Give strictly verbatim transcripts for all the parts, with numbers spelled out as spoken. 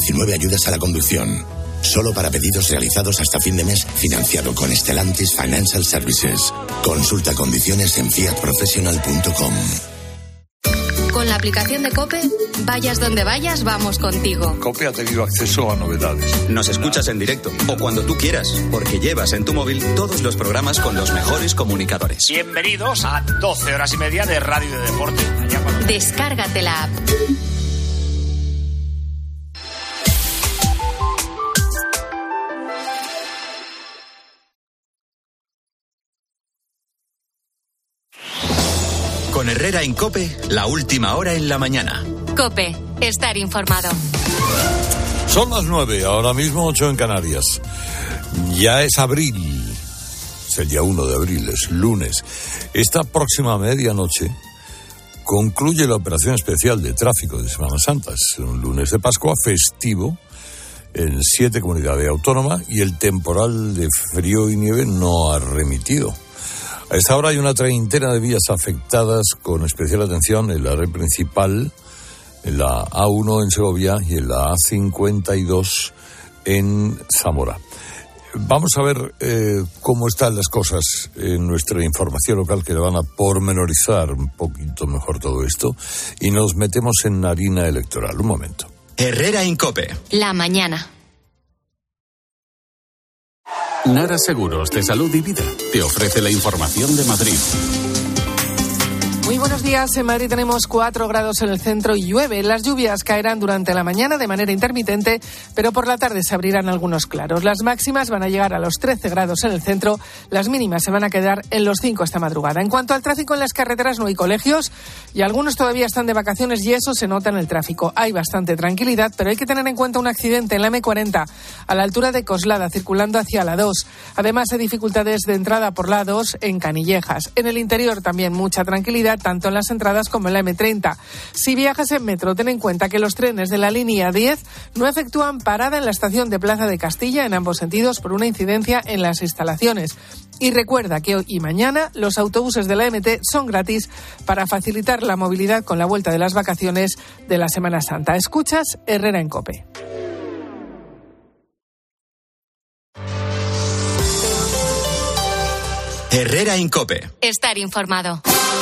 diecinueve ayudas a la conducción. Solo para pedidos realizados hasta fin de mes, financiado con Stellantis Financial Services. Consulta condiciones en fiat professional punto com. Con la aplicación de COPE, vayas donde vayas, vamos contigo. COPE ha tenido acceso a novedades. Nos escuchas en directo o cuando tú quieras, porque llevas en tu móvil todos los programas con los mejores comunicadores. Bienvenidos a doce horas y media de radio y de deporte. Descárgate la app. Con Herrera en COPE, la última hora en la mañana. COPE, estar informado. Son las nueve, ahora mismo ocho en Canarias. Ya es abril, es el día uno de abril, es lunes. Esta próxima medianoche concluye la operación especial de tráfico de Semana Santa. Es un lunes de Pascua festivo en siete comunidades autónomas y el temporal de frío y nieve no ha remitido. A esta hora hay una treintena de vías afectadas, con especial atención en la red principal, en la A uno en Segovia y en la A cincuenta y dos en Zamora. Vamos a ver eh, cómo están las cosas en nuestra información local, que le van a pormenorizar un poquito mejor todo esto, y nos metemos en harina electoral. Un momento. Herrera en COPE. La mañana. Nara Seguros de Salud y Vida te ofrece la información de Madrid. Muy buenos días. En Madrid tenemos cuatro grados en el centro y llueve. Las lluvias caerán durante la mañana de manera intermitente, pero por la tarde se abrirán algunos claros. Las máximas van a llegar a los trece grados en el centro, las mínimas se van a quedar en los cinco esta madrugada. En cuanto al tráfico en las carreteras, no hay colegios y algunos todavía están de vacaciones y eso se nota en el tráfico. Hay bastante tranquilidad, pero hay que tener en cuenta un accidente en la eme cuarenta a la altura de Coslada, circulando hacia la dos. Además, hay dificultades de entrada por la dos en Canillejas. En el interior también mucha tranquilidad, tanto en las entradas como en la eme treinta. Si viajas en metro, ten en cuenta que los trenes de la línea diez no efectúan parada en la estación de Plaza de Castilla en ambos sentidos por una incidencia en las instalaciones. Y recuerda que hoy y mañana los autobuses de la eme te son gratis para facilitar la movilidad con la vuelta de las vacaciones de la Semana Santa. Escuchas Herrera en COPE. Herrera en COPE. Estar informado.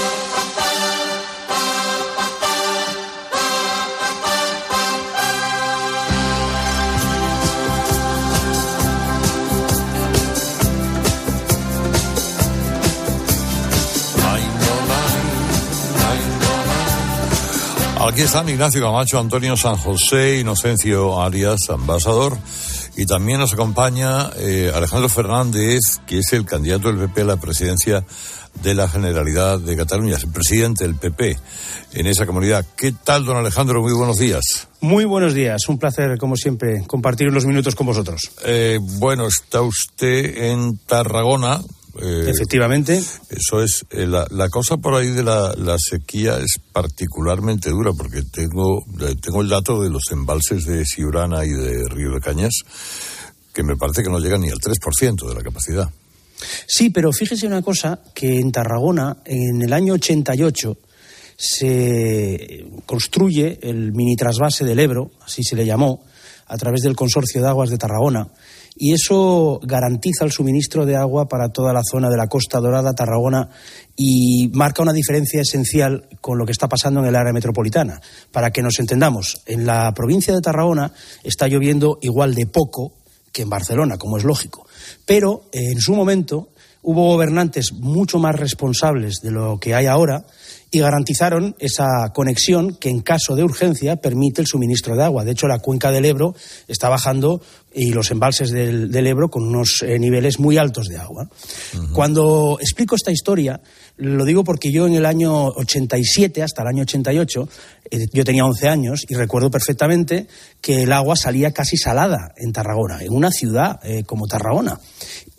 Aquí están Ignacio Camacho, Antonio San José, Inocencio Arias, ambasador, y también nos acompaña eh, Alejandro Fernández, que es el candidato del P P a la presidencia de la Generalidad de Cataluña, es el presidente del P P en esa comunidad. ¿Qué tal, don Alejandro? Muy buenos días. Muy buenos días, un placer, como siempre, compartir unos minutos con vosotros. Eh, bueno, está usted en Tarragona. Eh, Efectivamente. Eso es, eh, la, la cosa por ahí de la, la sequía es particularmente dura, porque tengo, tengo el dato de los embalses de Siurana y de Río de Cañas, que me parece que no llegan ni al tres por ciento de la capacidad. Sí, pero fíjese una cosa, que en Tarragona, en el año ochenta y ocho, se construye el mini trasvase del Ebro, así se le llamó, a través del Consorcio de Aguas de Tarragona, y eso garantiza el suministro de agua para toda la zona de la Costa Dorada, Tarragona, y marca una diferencia esencial con lo que está pasando en el área metropolitana. Para que nos entendamos, en la provincia de Tarragona está lloviendo igual de poco que en Barcelona, como es lógico, pero eh, en su momento hubo gobernantes mucho más responsables de lo que hay ahora y garantizaron esa conexión que en caso de urgencia permite el suministro de agua. De hecho, la cuenca del Ebro está bajando y los embalses del, del Ebro con unos eh, niveles muy altos de agua. Uh-huh. Cuando explico esta historia, lo digo porque yo en el año ochenta y siete, hasta el año ochenta y ocho, eh, yo tenía once años y recuerdo perfectamente que el agua salía casi salada en Tarragona, en una ciudad eh, como Tarragona.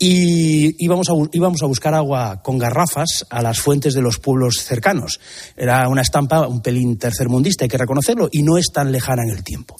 y íbamos a, íbamos a buscar agua con garrafas a las fuentes de los pueblos cercanos. Era una estampa un pelín tercermundista, hay que reconocerlo, y no es tan lejana en el tiempo.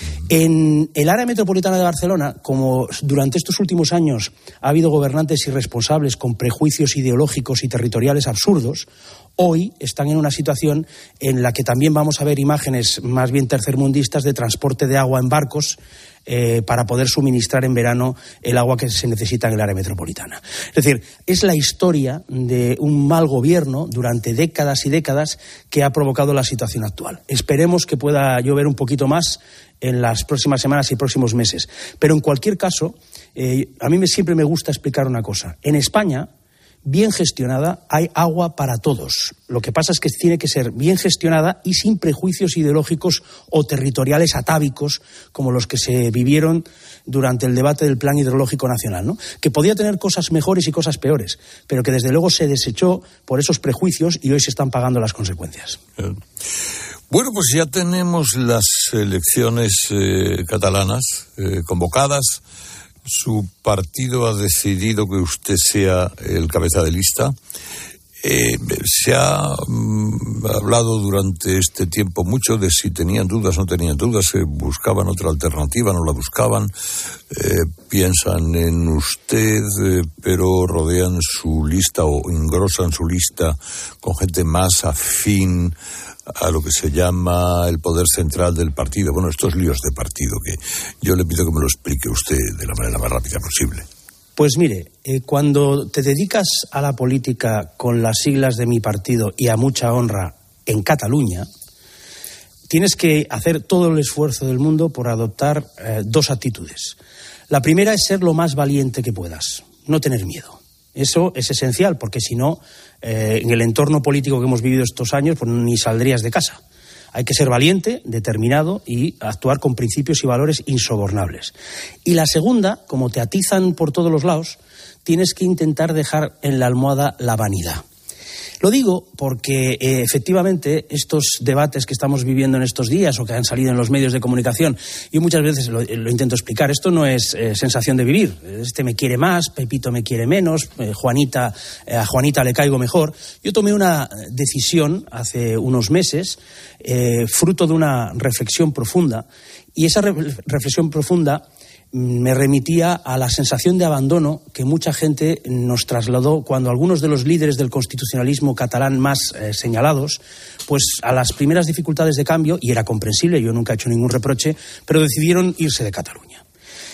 En el área metropolitana de Barcelona, como durante estos últimos años ha habido gobernantes irresponsables con prejuicios ideológicos y territoriales absurdos, hoy están en una situación en la que también vamos a ver imágenes más bien tercermundistas de transporte de agua en barcos eh, para poder suministrar en verano el agua que se necesita en el área metropolitana. Es decir, es la historia de un mal gobierno durante décadas y décadas que ha provocado la situación actual. Esperemos que pueda llover un poquito más en las próximas semanas y próximos meses. Pero en cualquier caso, eh, a mí me, siempre me gusta explicar una cosa. En España, bien gestionada, hay agua para todos. Lo que pasa es que tiene que ser bien gestionada y sin prejuicios ideológicos o territoriales atávicos como los que se vivieron durante el debate del Plan Hidrológico Nacional, ¿no? Que podía tener cosas mejores y cosas peores, pero que desde luego se desechó por esos prejuicios y hoy se están pagando las consecuencias. Bueno, pues ya tenemos las elecciones eh, catalanas eh, convocadas. Su partido ha decidido que usted sea el cabeza de lista. Eh, se ha mm, hablado durante este tiempo mucho de si tenían dudas o no tenían dudas, se buscaban otra alternativa, no la buscaban, eh, piensan en usted, eh, pero rodean su lista o engrosan su lista con gente más afín a lo que se llama el poder central del partido. Bueno, estos líos de partido que yo le pido que me lo explique usted de la manera más rápida posible. Pues mire, eh, cuando te dedicas a la política con las siglas de mi partido y a mucha honra en Cataluña, tienes que hacer todo el esfuerzo del mundo por adoptar eh, dos actitudes. La primera es ser lo más valiente que puedas, no tener miedo. Eso es esencial, porque si no, eh, en el entorno político que hemos vivido estos años, pues ni saldrías de casa. Hay que ser valiente, determinado y actuar con principios y valores insobornables. Y la segunda, como te atizan por todos los lados, tienes que intentar dejar en la almohada la vanidad. Lo digo porque eh, efectivamente estos debates que estamos viviendo en estos días o que han salido en los medios de comunicación, yo muchas veces lo, lo intento explicar, esto no es eh, sensación de vivir, este me quiere más, Pepito me quiere menos, eh, Juanita, eh, a Juanita le caigo mejor. Yo tomé una decisión hace unos meses, eh, fruto de una reflexión profunda, y esa re- reflexión profunda me remitía a la sensación de abandono que mucha gente nos trasladó cuando algunos de los líderes del constitucionalismo catalán más eh, señalados, pues a las primeras dificultades de cambio, y era comprensible, yo nunca he hecho ningún reproche, pero decidieron irse de Cataluña.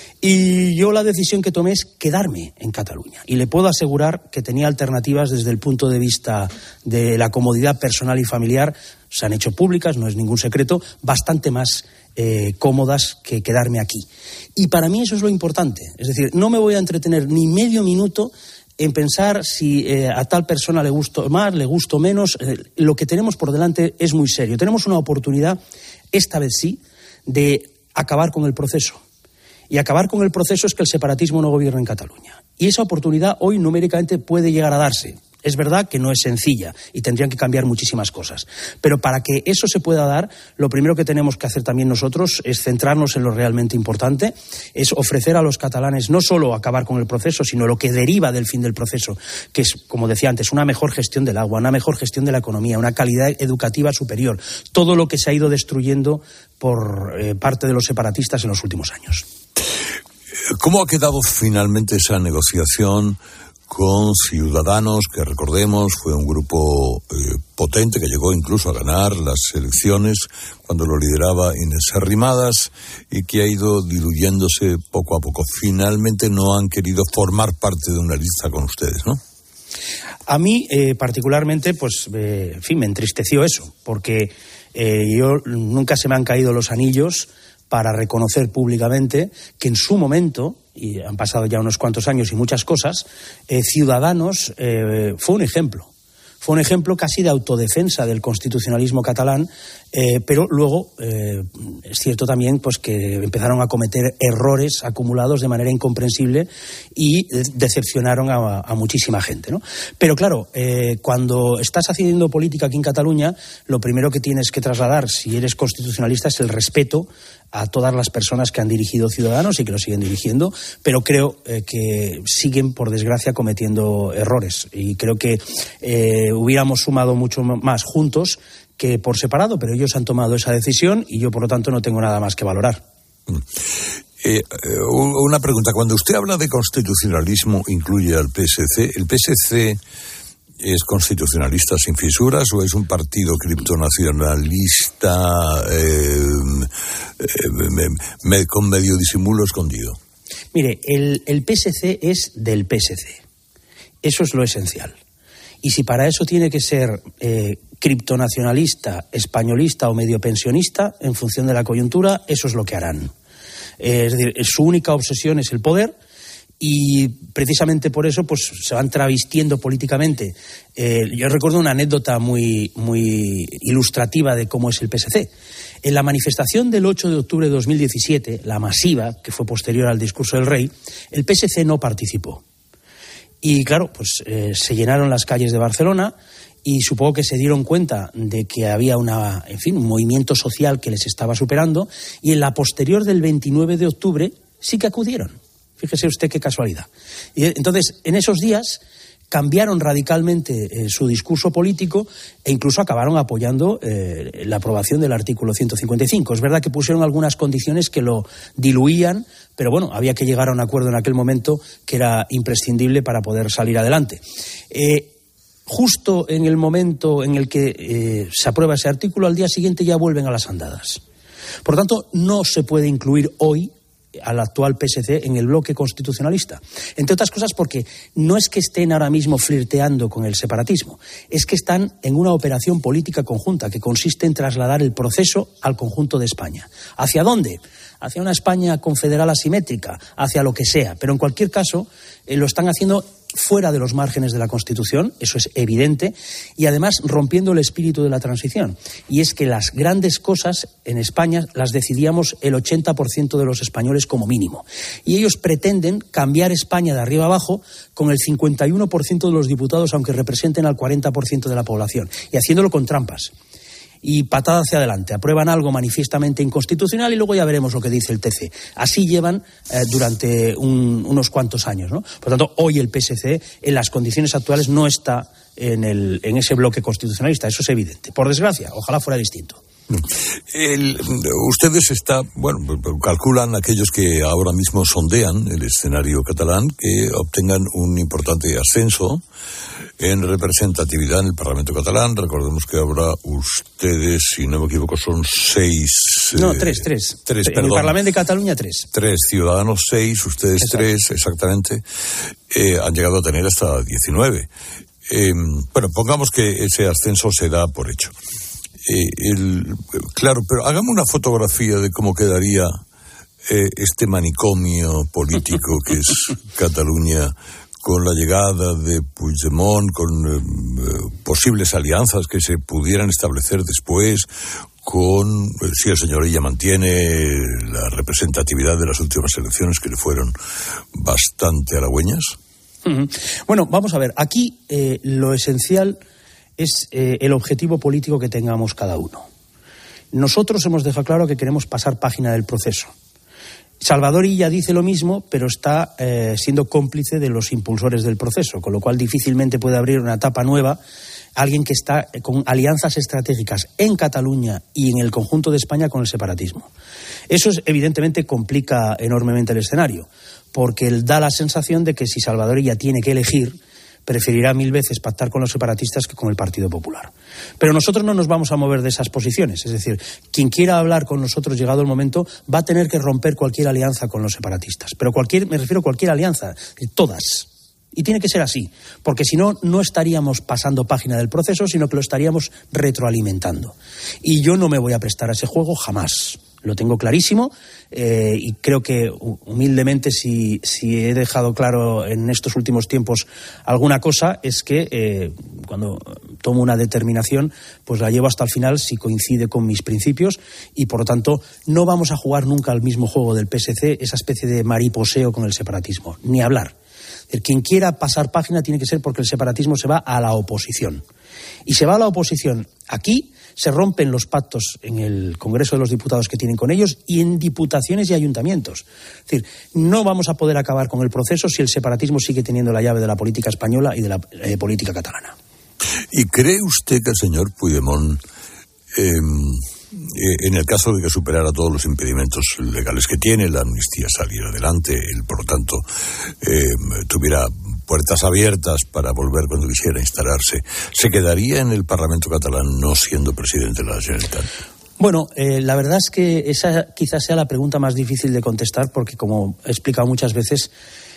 Y yo la decisión que tomé es quedarme en Cataluña. Y le puedo asegurar que tenía alternativas desde el punto de vista de la comodidad personal y familiar. Se han hecho públicas, no es ningún secreto, bastante más eh, cómodas que quedarme aquí. Y para mí eso es lo importante. Es decir, no me voy a entretener ni medio minuto en pensar si eh, a tal persona le gusto más, le gusto menos. Eh, lo que tenemos por delante es muy serio. Tenemos una oportunidad, esta vez sí, de acabar con el proceso. Y acabar con el proceso es que el separatismo no gobierne en Cataluña. Y esa oportunidad hoy numéricamente puede llegar a darse. Es verdad que no es sencilla y tendrían que cambiar muchísimas cosas. Pero para que eso se pueda dar, lo primero que tenemos que hacer también nosotros es centrarnos en lo realmente importante, es ofrecer a los catalanes no solo acabar con el proceso, sino lo que deriva del fin del proceso, que es, como decía antes, una mejor gestión del agua, una mejor gestión de la economía, una calidad educativa superior, todo lo que se ha ido destruyendo por eh, parte de los separatistas en los últimos años. ¿Cómo ha quedado finalmente esa negociación con Ciudadanos, que recordemos fue un grupo eh, potente que llegó incluso a ganar las elecciones cuando lo lideraba Inés Arrimadas y que ha ido diluyéndose poco a poco? Finalmente no han querido formar parte de una lista con ustedes, ¿no? A mí eh, particularmente, pues, eh, en fin, me entristeció eso, porque eh, yo nunca se me han caído los anillos para reconocer públicamente que en su momento, y han pasado ya unos cuantos años y muchas cosas, eh, Ciudadanos eh, fue un ejemplo. Fue un ejemplo casi de autodefensa del constitucionalismo catalán Eh, pero luego eh, es cierto también pues que empezaron a cometer errores acumulados de manera incomprensible y decepcionaron a, a muchísima gente, ¿no? Pero claro, eh, cuando estás haciendo política aquí en Cataluña, lo primero que tienes que trasladar, si eres constitucionalista, es el respeto a todas las personas que han dirigido Ciudadanos y que lo siguen dirigiendo, pero creo eh, que siguen, por desgracia, cometiendo errores. Y creo que eh, hubiéramos sumado mucho más juntos que por separado, pero ellos han tomado esa decisión y yo, por lo tanto, no tengo nada más que valorar. Eh, una pregunta. Cuando usted habla de constitucionalismo, ¿incluye al P S C? ¿El P S C es constitucionalista sin fisuras o es un partido criptonacionalista eh, eh, me, con medio disimulo escondido? Mire, el, el P S C es del P S C. Eso es lo esencial. Y si para eso tiene que ser eh, criptonacionalista, españolista o medio pensionista, en función de la coyuntura, eso es lo que harán. Eh, es decir, su única obsesión es el poder y precisamente por eso pues se van travestiendo políticamente. Eh, yo recuerdo una anécdota muy, muy ilustrativa de cómo es el P S C. En la manifestación del ocho de octubre de dos mil diecisiete, la masiva, que fue posterior al discurso del rey, el P S C no participó. Y claro, pues eh, se llenaron las calles de Barcelona y supongo que se dieron cuenta de que había una, en fin, un movimiento social que les estaba superando y en la posterior del veintinueve de octubre sí que acudieron. Fíjese usted qué casualidad. Y entonces, en esos días cambiaron radicalmente eh, su discurso político e incluso acabaron apoyando eh, la aprobación del artículo ciento cincuenta y cinco. Es verdad que pusieron algunas condiciones que lo diluían, pero bueno, había que llegar a un acuerdo en aquel momento que era imprescindible para poder salir adelante. Eh, justo en el momento en el que eh, se aprueba ese artículo, al día siguiente ya vuelven a las andadas. Por lo tanto, no se puede incluir hoy al actual P S C en el bloque constitucionalista. Entre otras cosas porque no es que estén ahora mismo flirteando con el separatismo, es que están en una operación política conjunta que consiste en trasladar el proceso al conjunto de España. ¿Hacia dónde? Hacia una España confederal asimétrica, hacia lo que sea. Pero en cualquier caso, eh, lo están haciendo fuera de los márgenes de la Constitución, eso es evidente, y además rompiendo el espíritu de la transición. Y es que las grandes cosas en España las decidíamos el ochenta por ciento de los españoles como mínimo. Y ellos pretenden cambiar España de arriba abajo con el cincuenta y uno por ciento de los diputados, aunque representen al cuarenta por ciento de la población, y haciéndolo con trampas. Y patada hacia adelante. Aprueban algo manifiestamente inconstitucional y luego ya veremos lo que dice el T C. Así llevan eh, durante un, unos cuantos años, ¿no? Por lo tanto, hoy el P S C, en las condiciones actuales, no está en, el, en ese bloque constitucionalista. Eso es evidente. Por desgracia, ojalá fuera distinto. El, ustedes está, bueno, calculan aquellos que ahora mismo sondean el escenario catalán que obtengan un importante ascenso en representatividad en el Parlamento catalán. Recordemos que ahora ustedes, si no me equivoco, son seis. No, eh, tres, tres. Tres, en perdón. el Parlamento de Cataluña, tres. Tres, Ciudadanos seis, ustedes Exacto. tres, exactamente. Eh, han llegado a tener hasta diecinueve. Eh, bueno, pongamos que ese ascenso se da por hecho. Eh, el, claro, pero hagamos una fotografía de cómo quedaría eh, este manicomio político que es Cataluña con la llegada de Puigdemont, con eh, posibles alianzas que se pudieran establecer después, con eh, si el señor Illa mantiene la representatividad de las últimas elecciones que le fueron bastante halagüeñas. Uh-huh. Bueno, vamos a ver, aquí eh, lo esencial es eh, el objetivo político que tengamos cada uno. Nosotros hemos dejado claro que queremos pasar página del proceso. Salvador Illa dice lo mismo, pero está eh, siendo cómplice de los impulsores del proceso, con lo cual difícilmente puede abrir una etapa nueva alguien que está con alianzas estratégicas en Cataluña y en el conjunto de España con el separatismo. Eso es, evidentemente complica enormemente el escenario, porque él da la sensación de que si Salvador Illa tiene que elegir, preferirá mil veces pactar con los separatistas que con el Partido Popular. Pero nosotros no nos vamos a mover de esas posiciones. Es decir, quien quiera hablar con nosotros llegado el momento va a tener que romper cualquier alianza con los separatistas. Pero cualquier, me refiero a cualquier alianza, todas. Y tiene que ser así, porque si no, no estaríamos pasando página del proceso, sino que lo estaríamos retroalimentando. Y yo no me voy a prestar a ese juego jamás. Lo tengo clarísimo eh, y creo que humildemente si, si he dejado claro en estos últimos tiempos alguna cosa es que eh, cuando tomo una determinación pues la llevo hasta el final si coincide con mis principios y por lo tanto no vamos a jugar nunca al mismo juego del P S C, esa especie de mariposeo con el separatismo, ni hablar. El quien quiera pasar página tiene que ser porque el separatismo se va a la oposición. Y se va a la oposición aquí, se rompen los pactos en el Congreso de los Diputados que tienen con ellos y en diputaciones y ayuntamientos. Es decir, no vamos a poder acabar con el proceso si el separatismo sigue teniendo la llave de la política española y de la eh, política catalana. ¿Y cree usted que el señor Puigdemont, eh, en el caso de que superara todos los impedimentos legales que tiene, la amnistía saliera adelante, él, por lo tanto, eh, tuviera puertas abiertas para volver cuando quisiera instalarse, ¿se quedaría en el Parlamento catalán no siendo presidente de la Generalitat? Bueno, eh, la verdad es que esa quizás sea la pregunta más difícil de contestar porque, como he explicado muchas veces,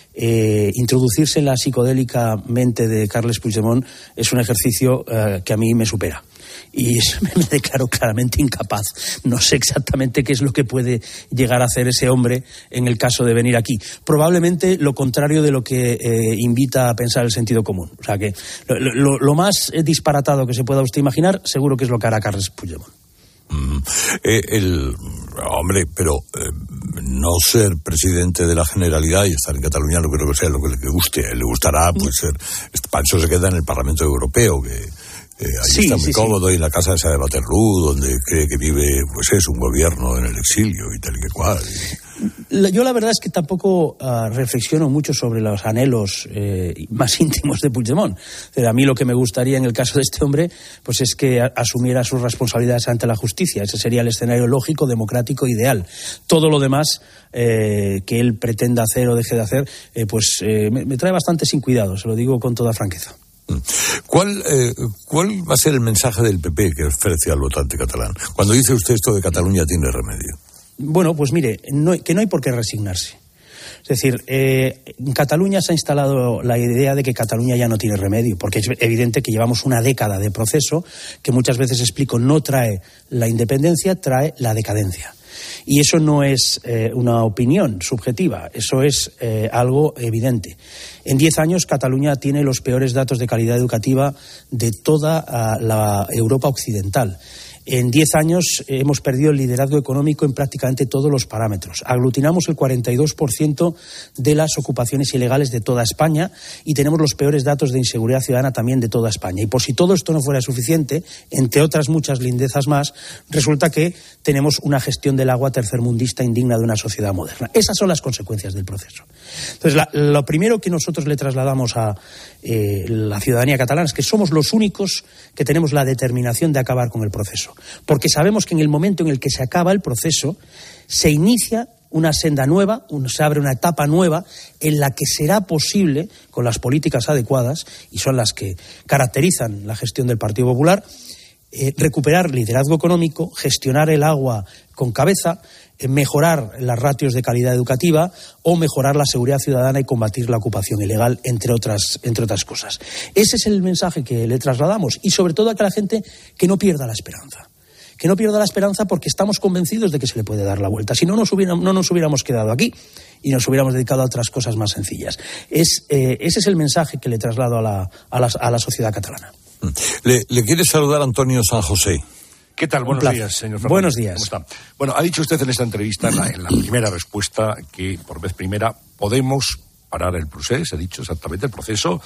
eh, introducirse en la psicodélica mente de Carles Puigdemont es un ejercicio eh, que a mí me supera. Y me declaro claramente incapaz. No sé exactamente qué es lo que puede llegar a hacer ese hombre en el caso de venir aquí. Probablemente lo contrario de lo que eh, invita a pensar el sentido común. O sea que lo, lo, lo más disparatado que se pueda usted imaginar, seguro que es lo que hará Carles Puigdemont. Mm, eh, el hombre, pero eh, no ser presidente de la Generalidad y estar en Cataluña no creo que sea lo que le guste. Le gustará, pues, ser, para eso se queda en el Parlamento Europeo, que Eh, ahí sí, está muy sí, cómodo, sí. Y en la casa esa de Waterloo, donde cree que vive, pues es un gobierno en el exilio y tal y que cual. Y... Yo la verdad es que tampoco uh, reflexiono mucho sobre los anhelos eh, más íntimos de Puigdemont. A mí lo que me gustaría en el caso de este hombre, pues es que a- asumiera sus responsabilidades ante la justicia. Ese sería el escenario lógico, democrático, ideal. Todo lo demás eh, que él pretenda hacer o deje de hacer, eh, pues eh, me, me trae bastante sin cuidado, se lo digo con toda franqueza. ¿Cuál, eh, ¿Cuál va a ser el mensaje del P P que ofrece al votante catalán? Cuando dice usted esto de Cataluña tiene remedio. Bueno, pues mire, no, que no hay por qué resignarse. Es decir, eh, en Cataluña se ha instalado la idea de que Cataluña ya no tiene remedio, porque es evidente que llevamos una década de proceso que muchas veces explico no trae la independencia, trae la decadencia. Y eso no es eh, una opinión subjetiva, eso es eh, algo evidente. En diez años Cataluña tiene los peores datos de calidad educativa de toda uh, la Europa occidental. En diez años hemos perdido el liderazgo económico en prácticamente todos los parámetros. Aglutinamos el cuarenta y dos por ciento de las ocupaciones ilegales de toda España y tenemos los peores datos de inseguridad ciudadana también de toda España. Y por si todo esto no fuera suficiente, entre otras muchas lindezas más, resulta que tenemos una gestión del agua tercermundista indigna de una sociedad moderna. Esas son las consecuencias del proceso. Entonces, la, lo primero que nosotros le trasladamos a eh, la ciudadanía catalana es que somos los únicos que tenemos la determinación de acabar con el proceso. Porque sabemos que en el momento en el que se acaba el proceso, se inicia una senda nueva, se abre una etapa nueva en la que será posible, con las políticas adecuadas, y son las que caracterizan la gestión del Partido Popular, eh, recuperar liderazgo económico, gestionar el agua con cabeza, eh, mejorar las ratios de calidad educativa o mejorar la seguridad ciudadana y combatir la ocupación ilegal, entre otras, entre otras cosas. Ese es el mensaje que le trasladamos y sobre todo a que la gente que no pierda la esperanza. Que no pierda la esperanza porque estamos convencidos de que se le puede dar la vuelta. Si no nos hubiéramos, no nos hubiéramos quedado aquí y nos hubiéramos dedicado a otras cosas más sencillas. Es, eh, ese es el mensaje que le traslado a la, a la, a la sociedad catalana. Le, le quiere saludar Antonio San José. ¿Qué tal? Buenos días, señor Fernández. Buenos días. ¿Cómo está? Bueno, ha dicho usted en esta entrevista, en la, en la primera respuesta, que por vez primera podemos parar el proceso, ha dicho exactamente el proceso,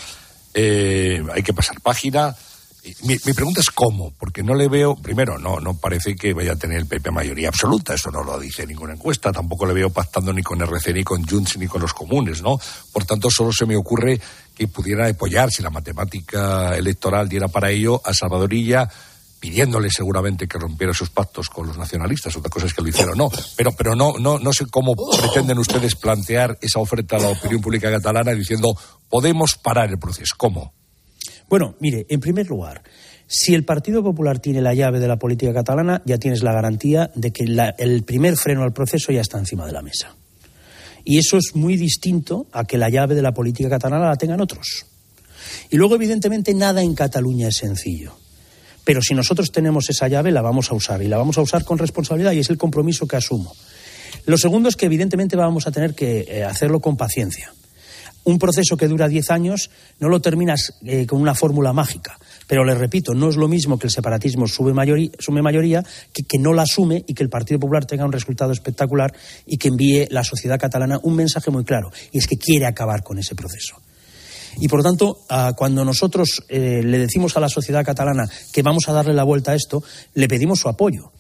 eh, hay que pasar página. Mi, mi pregunta es cómo, porque no le veo, primero, no no parece que vaya a tener el P P mayoría absoluta, eso no lo dice ninguna encuesta, tampoco le veo pactando ni con R C, ni con Junts, ni con los comunes, ¿no? Por tanto, solo se me ocurre que pudiera apoyar, si la matemática electoral diera para ello, a Salvador Illa, pidiéndole seguramente que rompiera sus pactos con los nacionalistas. Otra cosa es que lo hicieron, no, pero pero no no no sé cómo pretenden ustedes plantear esa oferta a la opinión pública catalana diciendo podemos parar el proceso. ¿Cómo? Bueno, mire, en primer lugar, si el Partido Popular tiene la llave de la política catalana, ya tienes la garantía de que la, el primer freno al proceso ya está encima de la mesa. Y eso es muy distinto a que la llave de la política catalana la tengan otros. Y luego, evidentemente, nada en Cataluña es sencillo. Pero si nosotros tenemos esa llave, la vamos a usar, y la vamos a usar con responsabilidad, y es el compromiso que asumo. Lo segundo es que evidentemente vamos a tener que eh, hacerlo con paciencia. Un proceso que dura diez años no lo terminas eh, con una fórmula mágica. Pero les repito, no es lo mismo que el separatismo sume mayoría, sume mayoría que, que no la asume y que el Partido Popular tenga un resultado espectacular y que envíe la sociedad catalana un mensaje muy claro, y es que quiere acabar con ese proceso. Y por lo tanto, uh, cuando nosotros eh, le decimos a la sociedad catalana que vamos a darle la vuelta a esto, le pedimos su apoyo.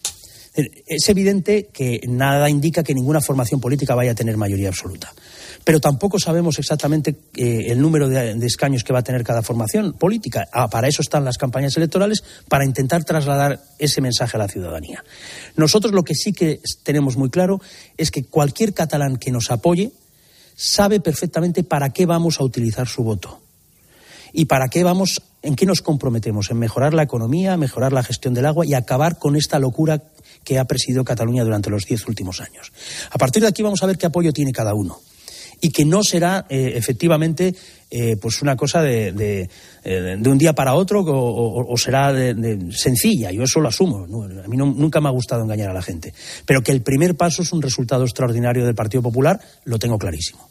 Es evidente que nada indica que ninguna formación política vaya a tener mayoría absoluta. Pero tampoco sabemos exactamente eh, el número de, de escaños que va a tener cada formación política. Ah, para eso están las campañas electorales, para intentar trasladar ese mensaje a la ciudadanía. Nosotros lo que sí que tenemos muy claro es que cualquier catalán que nos apoye sabe perfectamente para qué vamos a utilizar su voto. Y para qué vamos, en qué nos comprometemos, en mejorar la economía, mejorar la gestión del agua y acabar con esta locura que ha presidido Cataluña durante los diez últimos años. A partir de aquí vamos a ver qué apoyo tiene cada uno. Y que no será eh, efectivamente eh, pues una cosa de, de, de un día para otro, o, o, o será de, de sencilla. Yo eso lo asumo. ¿no? A mí no, nunca me ha gustado engañar a la gente. Pero que el primer paso es un resultado extraordinario del Partido Popular, lo tengo clarísimo.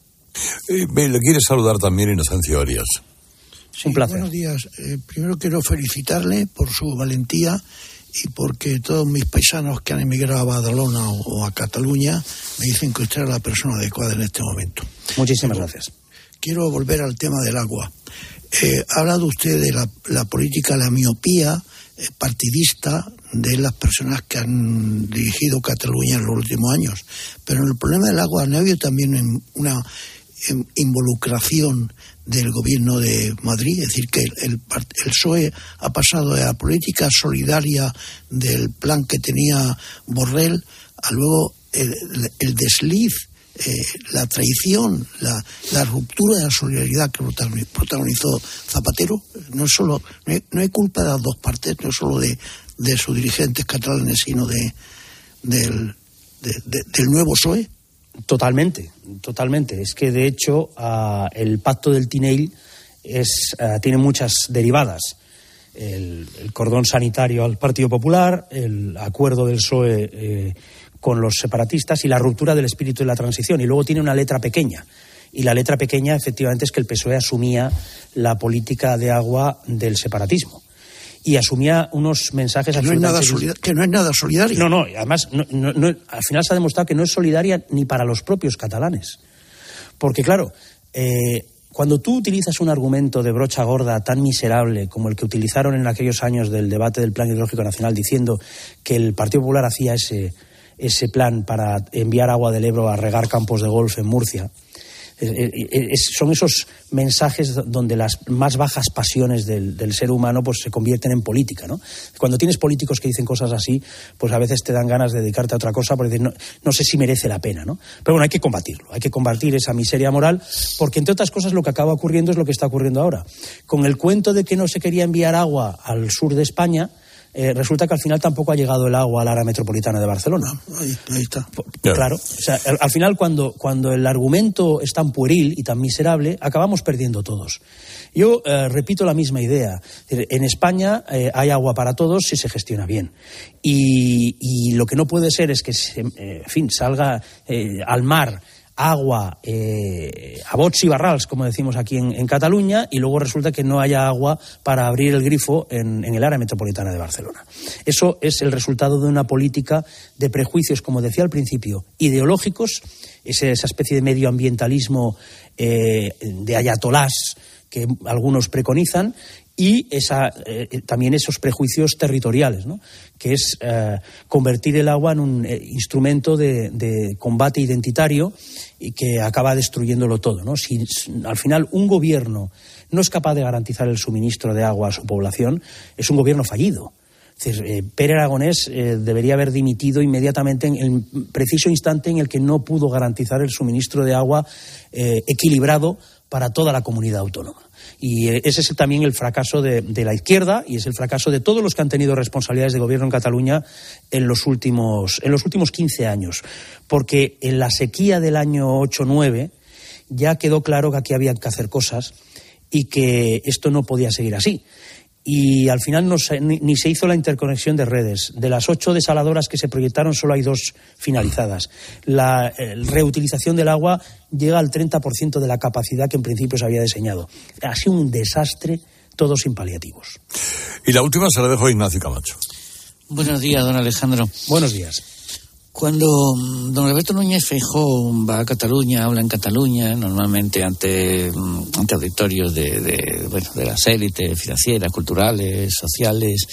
Eh, le quiere saludar también Inocencio Arias. Sí, un placer. Buenos días. Eh, primero quiero felicitarle por su valentía y porque todos mis paisanos que han emigrado a Badalona o, o a Cataluña me dicen que usted es la persona adecuada en este momento. Muchísimas Pero, gracias. Quiero volver al tema del agua. Eh, ha hablado usted de la, la política, la miopía eh, partidista de las personas que han dirigido Cataluña en los últimos años. Pero en el problema del agua no ha habido también una en, involucración del gobierno de Madrid, es decir, que el, el, el P S O E ha pasado de la política solidaria del plan que tenía Borrell a luego el, el desliz, eh, la traición, la, la ruptura de la solidaridad que protagonizó Zapatero. No es solo, no hay, no hay culpa de las dos partes, no es solo de, de sus dirigentes catalanes, sino de, del, de, de, del nuevo P S O E. Totalmente, totalmente. Es que, de hecho, uh, el pacto del Tinell es, uh, tiene muchas derivadas. El, el cordón sanitario al Partido Popular, el acuerdo del P S O E eh, con los separatistas y la ruptura del espíritu de la transición. Y luego tiene una letra pequeña. Y la letra pequeña, efectivamente, es que el P S O E asumía la política de agua del separatismo. Y asumía unos mensajes que no, es nada solidar- que no es nada solidario. No, no, además, no, no, no, al final se ha demostrado que no es solidaria ni para los propios catalanes. Porque, claro, eh, cuando tú utilizas un argumento de brocha gorda tan miserable como el que utilizaron en aquellos años del debate del Plan Hidrológico Nacional, diciendo que el Partido Popular hacía ese, ese plan para enviar agua del Ebro a regar campos de golf en Murcia, Es, son esos mensajes donde las más bajas pasiones del, del ser humano pues se convierten en política, ¿no? Cuando tienes políticos que dicen cosas así, pues a veces te dan ganas de dedicarte a otra cosa porque no, no sé si merece la pena, ¿no? Pero bueno, hay que combatirlo, hay que combatir esa miseria moral, porque entre otras cosas lo que acaba ocurriendo es lo que está ocurriendo ahora. Con el cuento de que no se quería enviar agua al sur de España, Eh, resulta que al final tampoco ha llegado el agua al área metropolitana de Barcelona. Ahí, ahí está. Claro, o sea, al, al final cuando, cuando el argumento es tan pueril y tan miserable, acabamos perdiendo todos. Yo eh, repito la misma idea. En España eh, hay agua para todos si se gestiona bien. Y, y lo que no puede ser es que, se, eh, en fin, salga eh, al mar agua eh, a bots y barrals, como decimos aquí en, en Cataluña, y luego resulta que no haya agua para abrir el grifo en, en el área metropolitana de Barcelona. Eso es el resultado de una política de prejuicios, como decía al principio, ideológicos, esa, esa especie de medioambientalismo eh, de ayatolás que algunos preconizan, y esa, eh, también esos prejuicios territoriales, ¿no? Que es eh, convertir el agua en un eh, instrumento de, de combate identitario y que acaba destruyéndolo todo, ¿no? Si, al final un gobierno no es capaz de garantizar el suministro de agua a su población, es un gobierno fallido. Es decir, eh, Pere Aragonés eh, debería haber dimitido inmediatamente en el preciso instante en el que no pudo garantizar el suministro de agua eh, equilibrado para toda la comunidad autónoma. Y ese es también el fracaso de, de la izquierda y es el fracaso de todos los que han tenido responsabilidades de gobierno en Cataluña en los últimos, en los últimos quince años. Porque en la sequía del año ocho nueve ya quedó claro que aquí había que hacer cosas y que esto no podía seguir así. y al final no se, ni, ni se hizo la interconexión de redes. De las ocho desaladoras que se proyectaron, solo hay dos finalizadas. La eh, reutilización del agua llega al treinta por ciento de la capacidad que en principio se había diseñado. Ha sido un desastre, todo sin paliativos. Y la última se la dejo a Ignacio Camacho. Buenos días, don Alejandro. Buenos días. Cuando don Alberto Núñez Feijóo va a Cataluña, habla en Cataluña, normalmente ante, ante auditorios de, de, bueno, de las élites financieras, culturales, sociales,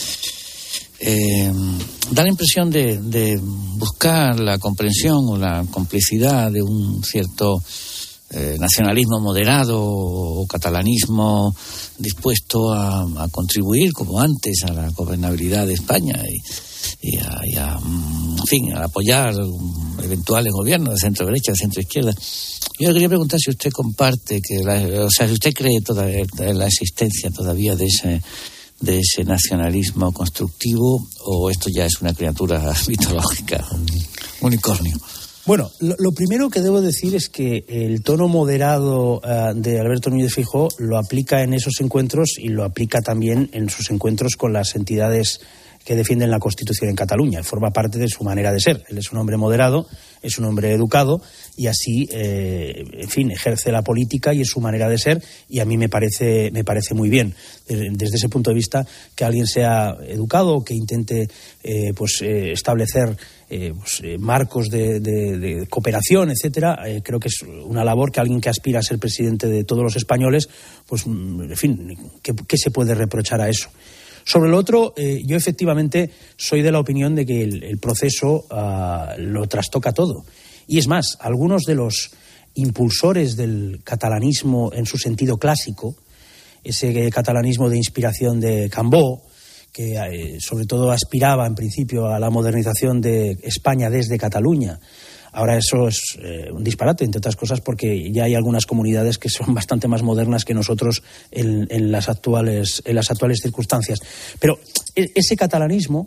eh, da la impresión de, de buscar la comprensión o la complicidad de un cierto eh, nacionalismo moderado o catalanismo dispuesto a, a contribuir, como antes, a la gobernabilidad de España y Y a, y a, en fin, a apoyar eventuales gobiernos de centro derecha, de centro izquierda. Yo le quería preguntar si usted comparte, que la, o sea, si usted cree todavía en la existencia todavía de ese, de ese nacionalismo constructivo, o esto ya es una criatura mitológica, un unicornio. Bueno, lo, lo primero que debo decir es que el tono moderado uh, de Alberto Núñez Feijóo lo aplica en esos encuentros y lo aplica también en sus encuentros con las entidades que defienden la Constitución en Cataluña. Forma parte de su manera de ser. Él es un hombre moderado, es un hombre educado y así, eh, en fin, ejerce la política y es su manera de ser, y a mí me parece, me parece muy bien. Desde, desde ese punto de vista, que alguien sea educado, que intente eh, pues, eh, establecer eh, pues, eh, marcos de, de, de cooperación, etcétera, eh, creo que es una labor que alguien que aspira a ser presidente de todos los españoles, pues, en fin, ¿qué, qué se puede reprochar a eso? Sobre lo otro, eh, yo efectivamente soy de la opinión de que el, el proceso uh, lo trastoca todo. Y es más, algunos de los impulsores del catalanismo en su sentido clásico, ese catalanismo de inspiración de Cambó, que eh, sobre todo aspiraba en principio a la modernización de España desde Cataluña. Ahora eso es eh, un disparate, entre otras cosas, porque ya hay algunas comunidades que son bastante más modernas que nosotros en, en, las, actuales, en las actuales circunstancias. Pero ese catalanismo,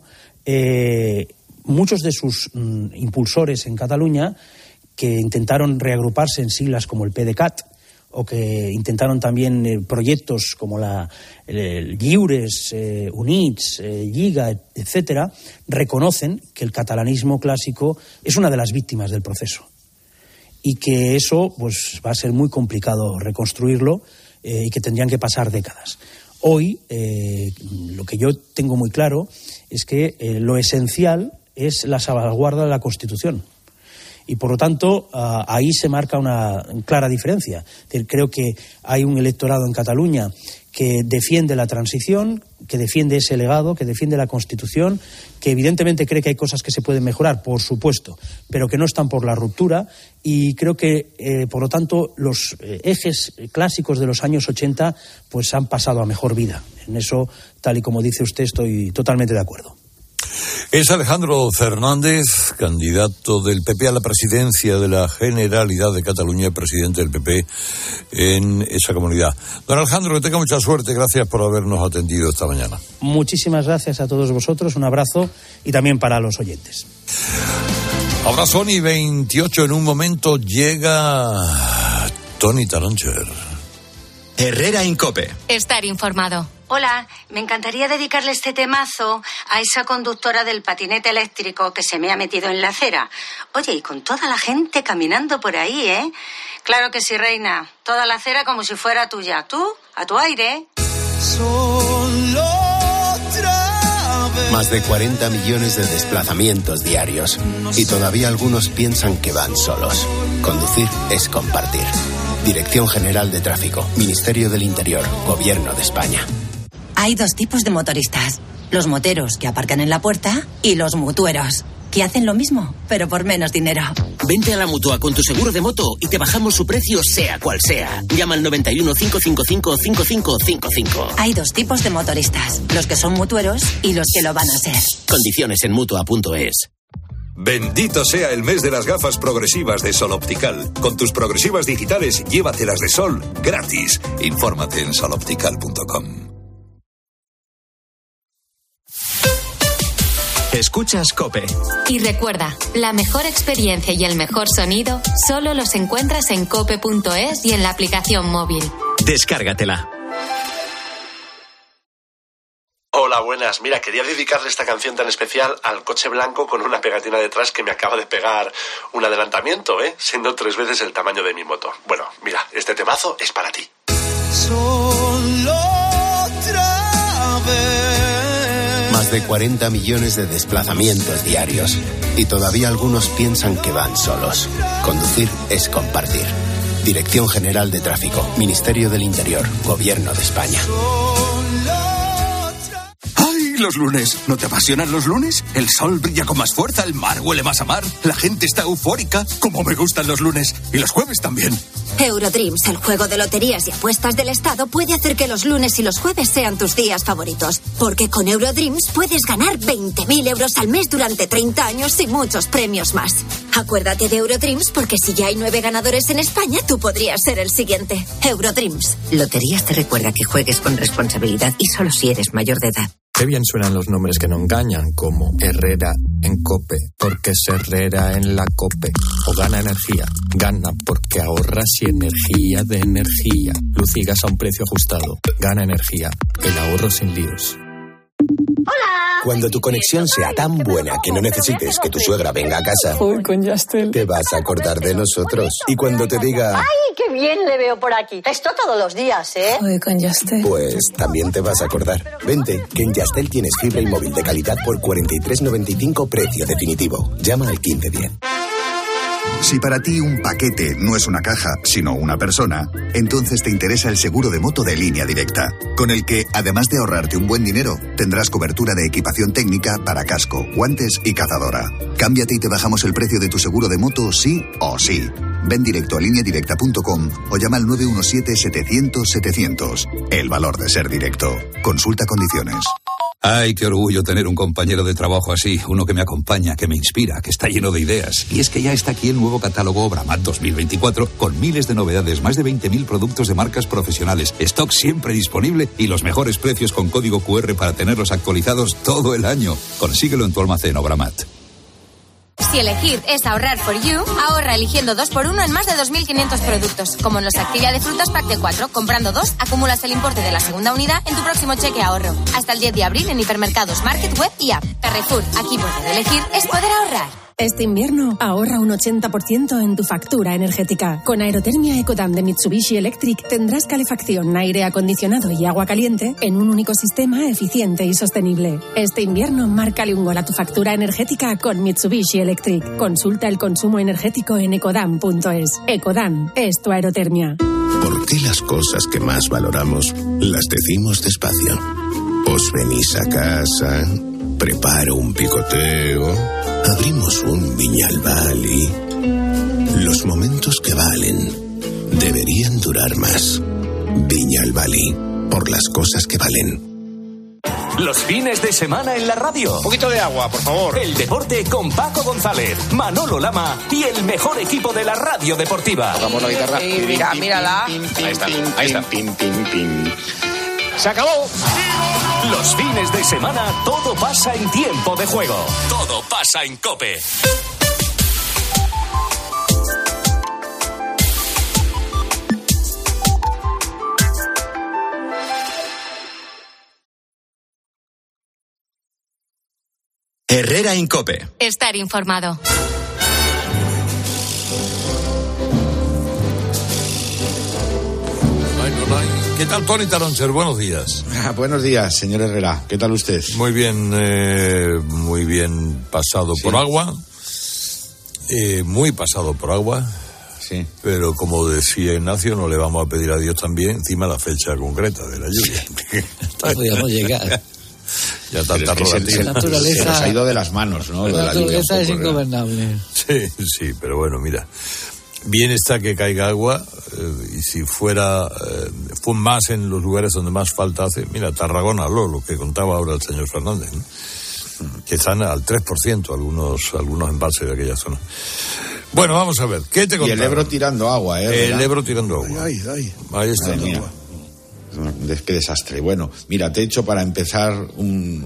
eh, muchos de sus mm, impulsores en Cataluña, que intentaron reagruparse en siglas como el PDeCAT, o que intentaron también eh, proyectos como la el, el Lliures, eh, Units, eh, Lliga, etcétera, reconocen que el catalanismo clásico es una de las víctimas del proceso y que eso pues va a ser muy complicado reconstruirlo eh, y que tendrían que pasar décadas. Hoy eh, lo que yo tengo muy claro es que eh, lo esencial es la salvaguarda de la Constitución. Y, por lo tanto, uh, ahí se marca una clara diferencia. Es decir, creo que hay un electorado en Cataluña que defiende la transición, que defiende ese legado, que defiende la Constitución, que evidentemente cree que hay cosas que se pueden mejorar, por supuesto, pero que no están por la ruptura. Y creo que, eh, por lo tanto, los eh, ejes clásicos de los años ochenta pues han pasado a mejor vida. En eso, tal y como dice usted, estoy totalmente de acuerdo. Es Alejandro Fernández, candidato del P P a la presidencia de la Generalidad de Cataluña, presidente del P P en esa comunidad. Don Alejandro, que tenga mucha suerte, gracias por habernos atendido esta mañana. Muchísimas gracias a todos vosotros, un abrazo, y también para los oyentes. Ahora son y veintiocho, en un momento llega Tony Tarancher. Herrera Incope. Estar informado. Hola, me encantaría dedicarle este temazo a esa conductora del patinete eléctrico que se me ha metido en la acera. Oye, y con toda la gente caminando por ahí, ¿eh? Claro que sí, reina. Toda la acera como si fuera tuya. Tú, a tu aire. Solo otra vez. Más de cuarenta millones de desplazamientos diarios. Y todavía algunos piensan que van solos. Conducir es compartir. Dirección General de Tráfico, Ministerio del Interior, Gobierno de España. Hay dos tipos de motoristas. Los moteros, que aparcan en la puerta, y los mutueros, que hacen lo mismo, pero por menos dinero. Vente a la Mutua con tu seguro de moto y te bajamos su precio sea cual sea. Llama al noventa y uno, cinco cinco cinco, cinco cinco cinco cinco. Hay dos tipos de motoristas, los que son mutueros y los que lo van a ser. Condiciones en Mutua punto es. Bendito sea el mes de las gafas progresivas de Sol Optical. Con tus progresivas digitales, llévatelas de sol gratis. Infórmate en sol optical punto com. Escuchas COPE. Y recuerda, la mejor experiencia y el mejor sonido solo los encuentras en cope punto es y en la aplicación móvil. Descárgatela. buenas. Mira, quería dedicarle esta canción tan especial al coche blanco con una pegatina detrás que me acaba de pegar un adelantamiento, ¿eh? Siendo tres veces el tamaño de mi moto. Bueno, mira, este temazo es para ti. Solo otra vez. Más de cuarenta millones de desplazamientos diarios. Y todavía algunos piensan que van solos. Conducir es compartir. Dirección General de Tráfico, Ministerio del Interior, Gobierno de España. ¡Ay, los lunes! ¿No te apasionan los lunes? El sol brilla con más fuerza, el mar huele más a mar, la gente está eufórica. ¡Cómo me gustan los lunes! Y los jueves también. Eurodreams, el juego de loterías y apuestas del Estado, puede hacer que los lunes y los jueves sean tus días favoritos. Porque con Eurodreams puedes ganar veinte mil euros al mes durante treinta años y muchos premios más. Acuérdate de Eurodreams porque si ya hay nueve ganadores en España, tú podrías ser el siguiente. Eurodreams. Loterías te recuerda que juegues con responsabilidad y solo si eres mayor de edad. Qué bien suenan los nombres que no engañan, como Herrera en Cope, porque es Herrera en la Cope. O Gana Energía, gana porque ahorras y energía de energía. Luz y gas a un precio ajustado. Gana Energía, el ahorro sin líos. Cuando tu conexión sea tan buena que no necesites que tu suegra venga a casa, Uy, con Yastel, te vas a acordar de nosotros. Y cuando te diga, ¡ay, qué bien le veo por aquí! Esto todos los días, ¿eh? Uy, con Yastel, pues también te vas a acordar. Vente, que en Yastel tienes fibra y móvil de calidad por cuarenta y tres noventa y cinco, precio definitivo. Llama al quince diez. Si para ti un paquete no es una caja, sino una persona, entonces te interesa el seguro de moto de Línea Directa, con el que, además de ahorrarte un buen dinero, tendrás cobertura de equipación técnica para casco, guantes y cazadora. Cámbiate y te bajamos el precio de tu seguro de moto sí o sí. Ven directo a línea directa punto com o llama al nueve uno siete, setecientos, setecientos. El valor de ser directo. Consulta condiciones. Ay, qué orgullo tener un compañero de trabajo así, uno que me acompaña, que me inspira, que está lleno de ideas. Y es que ya está aquí el nuevo catálogo Obramat dos mil veinticuatro con miles de novedades, más de veinte mil productos de marcas profesionales, stock siempre disponible y los mejores precios con código cu erre para tenerlos actualizados todo el año. Consíguelo en tu almacén Obramat. Si elegir es ahorrar for you, ahorra eligiendo dos por uno en más de dos mil quinientos productos. Como en los Activia de frutas pack de cuatro. Comprando dos, acumulas el importe de la segunda unidad en tu próximo cheque ahorro. Hasta el diez de abril en hipermercados, market, web y app. Carrefour, aquí poder elegir es poder ahorrar. Este invierno ahorra un ochenta por ciento en tu factura energética. Con Aerotermia Ecodan de Mitsubishi Electric tendrás calefacción, aire acondicionado y agua caliente en un único sistema eficiente y sostenible. Este invierno márcale un gol a tu factura energética con Mitsubishi Electric. Consulta el consumo energético en ecodan punto es. Ecodan es tu aerotermia. ¿Por qué las cosas que más valoramos las decimos despacio? Os venís a casa, preparo un picoteo, abrimos un Viñalbali. Los momentos que valen deberían durar más. Viñalbali, por las cosas que valen. Los fines de semana en la radio. Un poquito de agua, por favor. El deporte con Paco González, Manolo Lama y el mejor equipo de la radio deportiva. Tocamos la guitarra. Sí, mira, mírala. Ahí está, ahí está. Pim, pim, pim. Se acabó. Los fines de semana todo pasa en tiempo de juego. Todo pasa en COPE. Herrera en COPE. Estar informado. ¿Qué tal, Tony Taroncher? Buenos días. Ah, buenos días, señor Herrera. ¿Qué tal usted? Muy bien, eh, muy bien pasado ¿Sí? por agua. Eh, muy pasado por agua. Sí. Pero como decía Ignacio, no le vamos a pedir a Dios también encima la fecha concreta de la lluvia. Podríamos llegar. Ya tanta rodatina. La naturaleza se nos ha ido de las manos, ¿no? La naturaleza es ingobernable. Sí, sí, pero bueno, mira. Bien está que caiga agua, eh, y si fuera eh, fue más en los lugares donde más falta hace, mira, Tarragona, lo, lo que contaba ahora el señor Fernández, ¿no? Que están al tres por ciento algunos algunos embalses de aquella zona. Bueno, vamos a ver, ¿qué te contaba? Y el Ebro tirando agua, ¿eh? El Ebro tirando agua. Ay, ay, ay. Ahí está. Qué desastre. Bueno, mira, te he hecho para empezar un,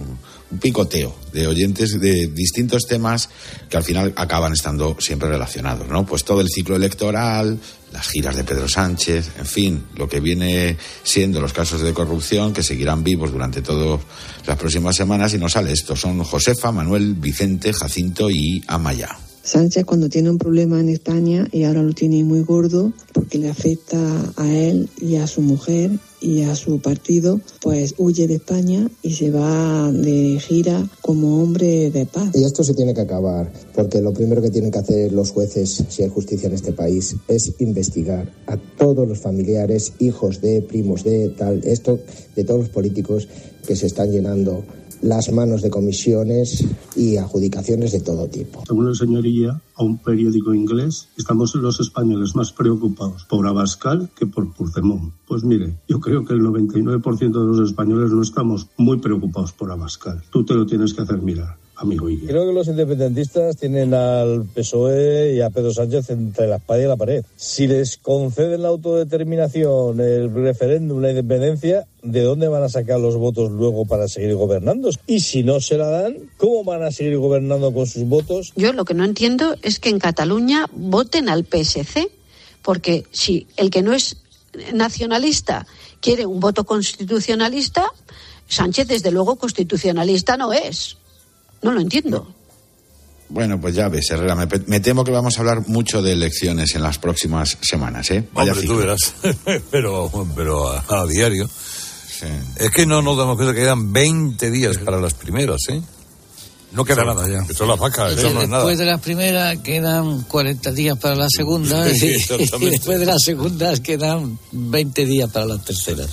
un picoteo de oyentes de distintos temas que al final acaban estando siempre relacionados, ¿no? Pues todo el ciclo electoral, las giras de Pedro Sánchez, en fin, lo que viene siendo los casos de corrupción que seguirán vivos durante todas las próximas semanas. Y nos sale esto, son Josefa, Manuel, Vicente, Jacinto y Amaya. Sánchez, cuando tiene un problema en España, y ahora lo tiene muy gordo porque le afecta a él y a su mujer y a su partido, pues huye de España y se va de gira como hombre de paz. Y esto se tiene que acabar, porque lo primero que tienen que hacer los jueces, si hay justicia en este país, es investigar a todos los familiares, hijos de, primos de, tal, esto, de todos los políticos que se están llenando las manos de comisiones y adjudicaciones de todo tipo. Según el señor Illa, a un periódico inglés, estamos los españoles más preocupados por Abascal que por Puigdemont. Pues mire, yo creo que el noventa y nueve por ciento de los españoles no estamos muy preocupados por Abascal. Tú te lo tienes que hacer mirar, amigo Illa. Creo que los independentistas tienen al P S O E y a Pedro Sánchez entre la espada y la pared. Si les conceden la autodeterminación, el referéndum, la independencia, ¿de dónde van a sacar los votos luego para seguir gobernando? Y si no se la dan, ¿cómo van a seguir gobernando con sus votos? Yo lo que no entiendo es que en Cataluña voten al P S C, porque si el que no es nacionalista quiere un voto constitucionalista, Sánchez desde luego constitucionalista no es. No lo entiendo. Bueno, pues ya ves, Herrera, me, me temo que vamos a hablar mucho de elecciones en las próximas semanas, ¿eh? Vaya Hombre, tú verás, pero, pero a, a diario. Sí. Es que no nos damos cuenta que quedan veinte días para las primeras, ¿eh? No queda eso, nada ya. Eso es la vaca, eso no es nada. Después de las primeras quedan cuarenta días para la segunda sí, y, y después de las segundas quedan veinte días para las terceras.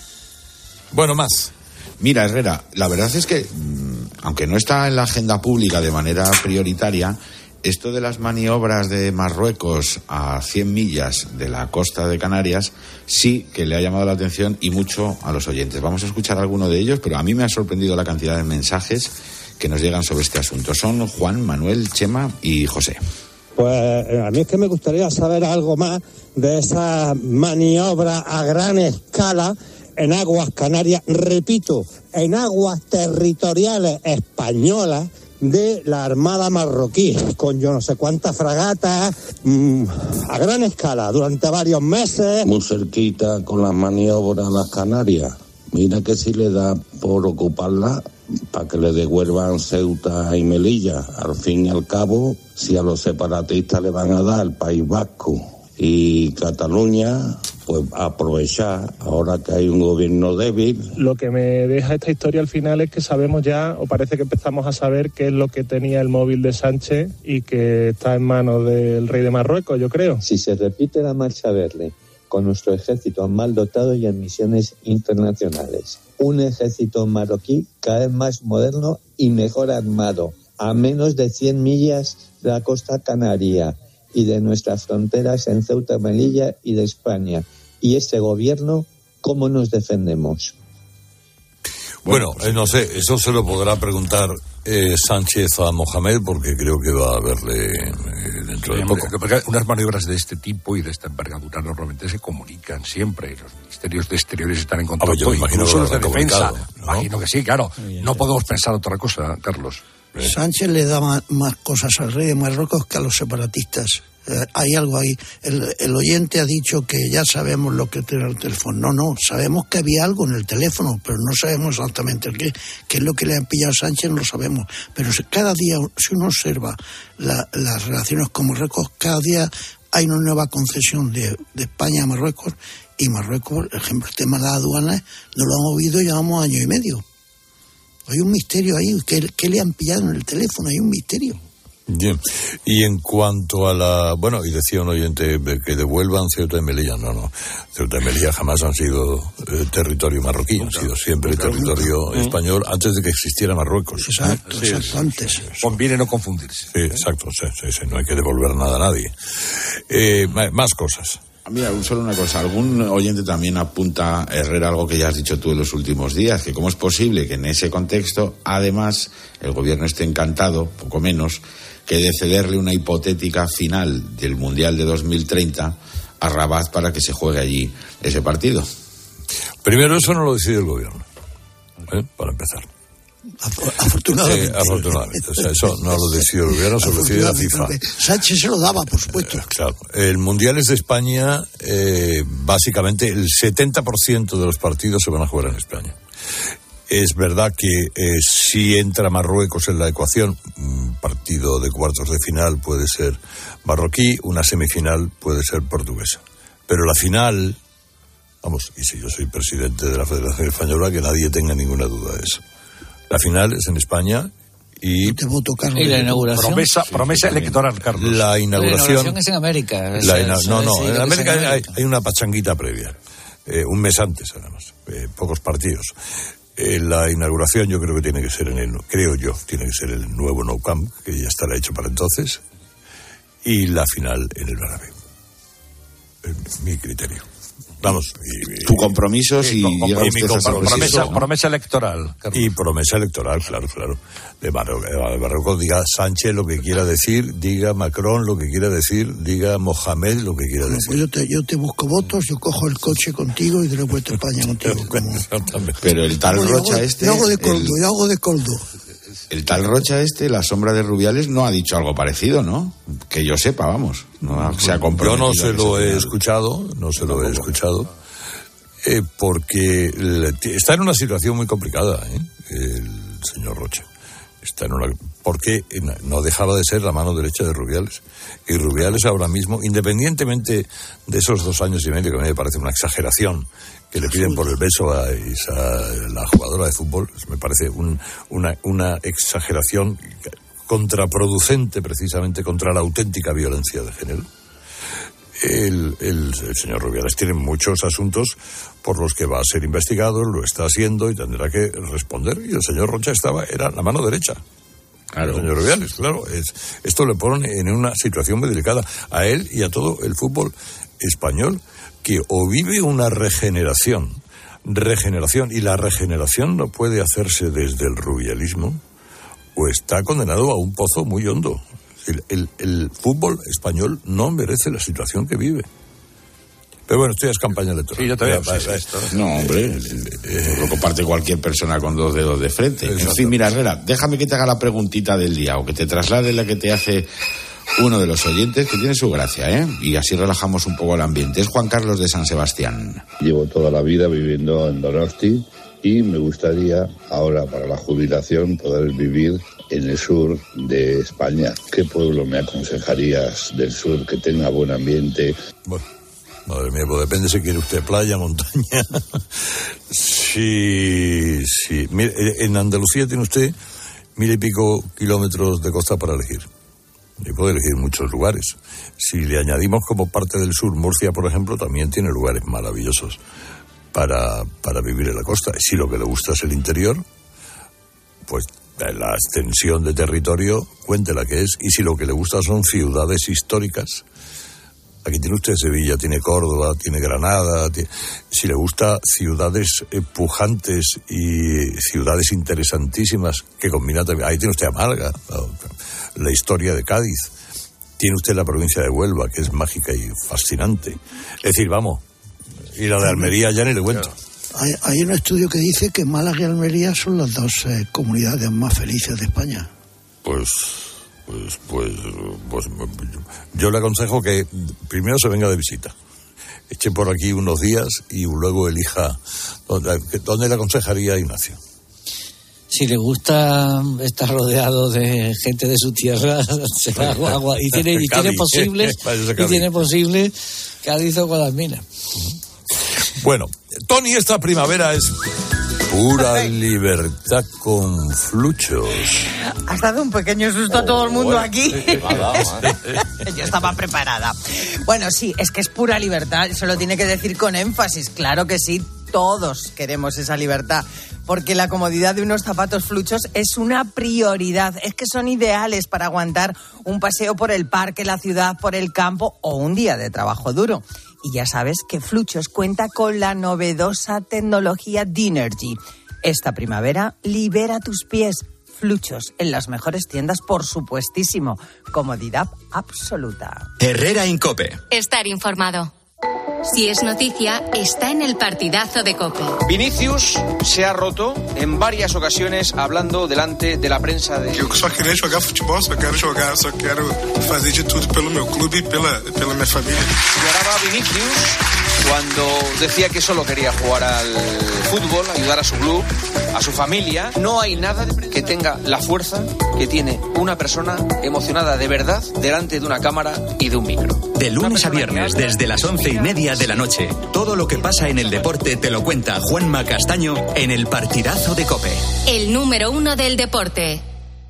Bueno, más. Mira, Herrera, la verdad es que, aunque no está en la agenda pública de manera prioritaria, esto de las maniobras de Marruecos a cien millas de la costa de Canarias sí que le ha llamado la atención y mucho a los oyentes. Vamos a escuchar alguno de ellos, pero a mí me ha sorprendido la cantidad de mensajes que nos llegan sobre este asunto. Son Juan, Manuel, Chema y José. Pues a mí es que me gustaría saber algo más de esa maniobra a gran escala en aguas canarias, repito, en aguas territoriales españolas de la Armada marroquí, con yo no sé cuántas fragatas, mmm, a gran escala, durante varios meses. Muy cerquita con las maniobras a las Canarias. Mira que si le da por ocuparla para que le devuelvan Ceuta y Melilla. Al fin y al cabo, si a los separatistas le van a dar el País Vasco y Cataluña, pues aprovechar ahora que hay un gobierno débil. Lo que me deja esta historia al final es que sabemos ya, o parece que empezamos a saber qué es lo que tenía el móvil de Sánchez y que está en manos del rey de Marruecos, yo creo. Si se repite la marcha verde con nuestro ejército mal dotado y en misiones internacionales, un ejército marroquí cada vez más moderno y mejor armado, a menos de cien millas de la costa canaria y de nuestras fronteras en Ceuta, Melilla y de España. Y este gobierno, ¿cómo nos defendemos? Bueno, eh, no sé, eso se lo podrá preguntar eh, Sánchez a Mohamed, porque creo que va a verle eh, dentro de poco. Porque unas maniobras de este tipo y de esta envergadura normalmente se comunican siempre. Los ministerios de Exteriores están en contacto. Ah, pues yo me imagino incluso que los de defensa. ¿no? Imagino que sí, claro. No podemos pensar otra cosa, Carlos. Sánchez le da más, más cosas al rey de Marruecos que a los separatistas. Eh, hay algo ahí. El, el oyente ha dicho que ya sabemos lo que tiene el teléfono. No, no, sabemos que había algo en el teléfono, pero no sabemos exactamente qué. Qué es lo que le han pillado a Sánchez, no lo sabemos. Pero si cada día, si uno observa la, las relaciones con Marruecos, cada día hay una nueva concesión de, de España a Marruecos, y Marruecos, por ejemplo, el tema de las aduanas, no lo han oído, llevamos año y medio. Hay un misterio ahí. ¿Qué, ¿Qué le han pillado en el teléfono? Hay un misterio. Bien. Y en cuanto a la... Bueno, y decía un oyente que devuelvan Ceuta y Melilla. No, no. Ceuta y Melilla jamás han sido eh, territorio marroquí. Han sido siempre territorio español antes de que existiera Marruecos. Exacto, sí, exacto, antes. Sí, sí. Conviene no confundirse. Sí, exacto. Sí, sí, sí, no hay que devolver nada a nadie. Eh, más cosas. Mira, solo una cosa, algún oyente también apunta, Herrera, algo que ya has dicho tú en los últimos días, que cómo es posible que en ese contexto, además, el gobierno esté encantado, poco menos, que de cederle una hipotética final del Mundial de dos mil treinta a Rabat para que se juegue allí ese partido. Primero, eso no lo decide el gobierno, ¿eh? Para empezar. Afortunadamente. Sí, afortunadamente. O sea, eso no lo decidió el gobierno, se lo decidió la FIFA. Sánchez se lo daba, por supuesto. Claro. El Mundial es de España, eh, básicamente el setenta por ciento de los partidos se van a jugar en España. Es verdad que eh, si entra Marruecos en la ecuación, un partido de cuartos de final puede ser marroquí, una semifinal puede ser portuguesa. Pero la final, vamos, y si yo soy presidente de la Federación Española, que nadie tenga ninguna duda de eso. La final es en España y... Te voto, Carlos. ¿Y la inauguración? Promesa, promesa electoral, Carlos. La inauguración... La inauguración es en América. La o ina... sea, No, no, sí, en América, en hay, hay una pachanguita previa. Eh, un mes antes, además. Eh, pocos partidos. Eh, la inauguración yo creo que tiene que ser en el... Creo yo, tiene que ser el nuevo Nou Camp, que ya estará hecho para entonces. Y la final en el Bernabéu. Es mi criterio. Vamos. Y, tu compromiso si y, llega y usted mi a promesa, ¿no? promesa electoral. Carlos. Y promesa electoral, claro, claro. De Marruecos diga Sánchez lo que quiera decir, diga Macron lo que quiera decir, diga Mohamed lo que quiera Bueno, decir. pues yo te, yo te busco votos, yo cojo el coche contigo y te lo vuelto a España contigo. Como... Pero el tal Bueno, yo Rocha hago, este... Yo hago de coldo, el... yo hago de coldo. El tal Rocha este, la sombra de Rubiales, no ha dicho algo parecido, ¿no? Que yo sepa, vamos. No se ha comprometido. Yo no se lo he escuchado, no se lo he escuchado, eh, porque le, está en una situación muy complicada, ¿eh? El señor Rocha. Está en una, porque no dejaba de ser la mano derecha de Rubiales. Y Rubiales ahora mismo, independientemente de esos dos años y medio, que a mí me parece una exageración, que le piden por el beso a, esa, la jugadora de fútbol, me parece un, una, una exageración contraproducente precisamente contra la auténtica violencia de género. El, el, el señor Rubiales tiene muchos asuntos por los que va a ser investigado, lo está haciendo y tendrá que responder. Y el señor Rocha estaba, era la mano derecha. Claro. El señor Rubiales, claro. Es, esto le pone en una situación muy delicada a él y a todo el fútbol español, que o vive una regeneración, regeneración, y la regeneración no puede hacerse desde el rubialismo, o está condenado a un pozo muy hondo. El, el, el fútbol español no merece la situación que vive. Pero bueno, esto ya es campaña electoral. Sí, yo te veo. Sí, sí, no, hombre, lo comparte cualquier persona con dos dedos de frente. En fin, mira, Herrera, déjame que te haga la preguntita del día, o que te traslade la que te hace uno de los oyentes, que tiene su gracia, ¿eh? Y así relajamos un poco el ambiente. Es Juan Carlos de San Sebastián. Llevo toda la vida viviendo en Donosti y me gustaría ahora, para la jubilación, poder vivir en el sur de España. ¿Qué pueblo me aconsejarías del sur que tenga buen ambiente? Bueno, madre mía, pues depende si quiere usted playa, montaña. Sí, sí. Mire, en Andalucía tiene usted mil y pico kilómetros de costa para elegir. Y puede elegir muchos lugares. Si le añadimos como parte del sur, Murcia, por ejemplo, también tiene lugares maravillosos para, para vivir en la costa. Si lo que le gusta es el interior, pues la extensión de territorio, cuente la que es. Y si lo que le gusta son ciudades históricas, aquí tiene usted Sevilla, tiene Córdoba, tiene Granada. Tiene... Si le gusta ciudades eh, pujantes y ciudades interesantísimas que combinan también, ahí tiene usted a Málaga, la historia de Cádiz. Tiene usted la provincia de Huelva, que es mágica y fascinante. Es decir, vamos, y la de Almería ya ni le cuento. Hay, hay un estudio que dice que Málaga y Almería son las dos eh, comunidades más felices de España. Pues, pues, pues, pues, yo le aconsejo que primero se venga de visita, eche por aquí unos días y luego elija. ¿Dónde, dónde le aconsejaría a Ignacio? Si le gusta estar rodeado de gente de su tierra, será agua, agua. Y tiene, y tiene posible, y tiene posible Cádiz o Guadalmina. Bueno, Tony, esta primavera es pura libertad con fluchos. Has dado un pequeño susto a todo el mundo bueno, aquí. Yo estaba preparada. Bueno, sí, es que es pura libertad. Se lo tiene que decir con énfasis. Claro que sí, todos queremos esa libertad. Porque la comodidad de unos zapatos fluchos es una prioridad. Es que son ideales para aguantar un paseo por el parque, la ciudad, por el campo o un día de trabajo duro. Y ya sabes que Fluchos cuenta con la novedosa tecnología Dinergy. Esta primavera, libera tus pies. Fluchos, en las mejores tiendas, por supuestísimo. Comodidad absoluta. Herrera Incope. Estar informado. Si es noticia, está en el partidazo de COPE. Vinicius se ha roto en varias ocasiones hablando delante de la prensa de... Eu só queria jogar futebol, só quero jogar, só quero fazer de tudo pelo meu clube e pela, pela minha familia. Lloraba Vinicius cuando decía que solo quería jugar al fútbol, ayudar a su club, a su familia. No hay nada que tenga la fuerza que tiene una persona emocionada de verdad delante de una cámara y de un micro. De lunes a viernes, desde las once y media de la noche, todo lo que pasa en el deporte te lo cuenta Juanma Castaño en el partidazo de COPE. El número uno del deporte.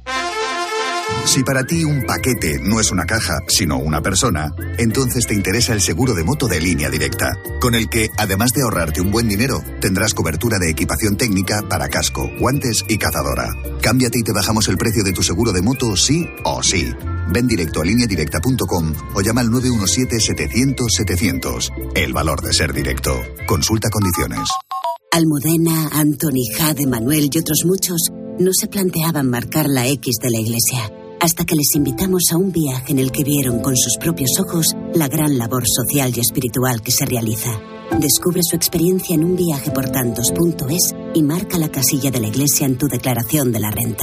Si para ti un paquete no es una caja, sino una persona, entonces te interesa el seguro de moto de Línea Directa, con el que, además de ahorrarte un buen dinero, tendrás cobertura de equipación técnica para casco, guantes y cazadora. Cámbiate y te bajamos el precio de tu seguro de moto sí o sí. Ven directo a línea directa punto com o llama al nueve uno siete, setecientos, setecientos. El valor de ser directo. Consulta condiciones. Almudena, Antoni, Jade, Manuel y otros muchos no se planteaban marcar la X de la iglesia, hasta que les invitamos a un viaje en el que vieron con sus propios ojos la gran labor social y espiritual que se realiza. Descubre su experiencia en un viaje por tantos punto es y marca la casilla de la iglesia en tu declaración de la renta.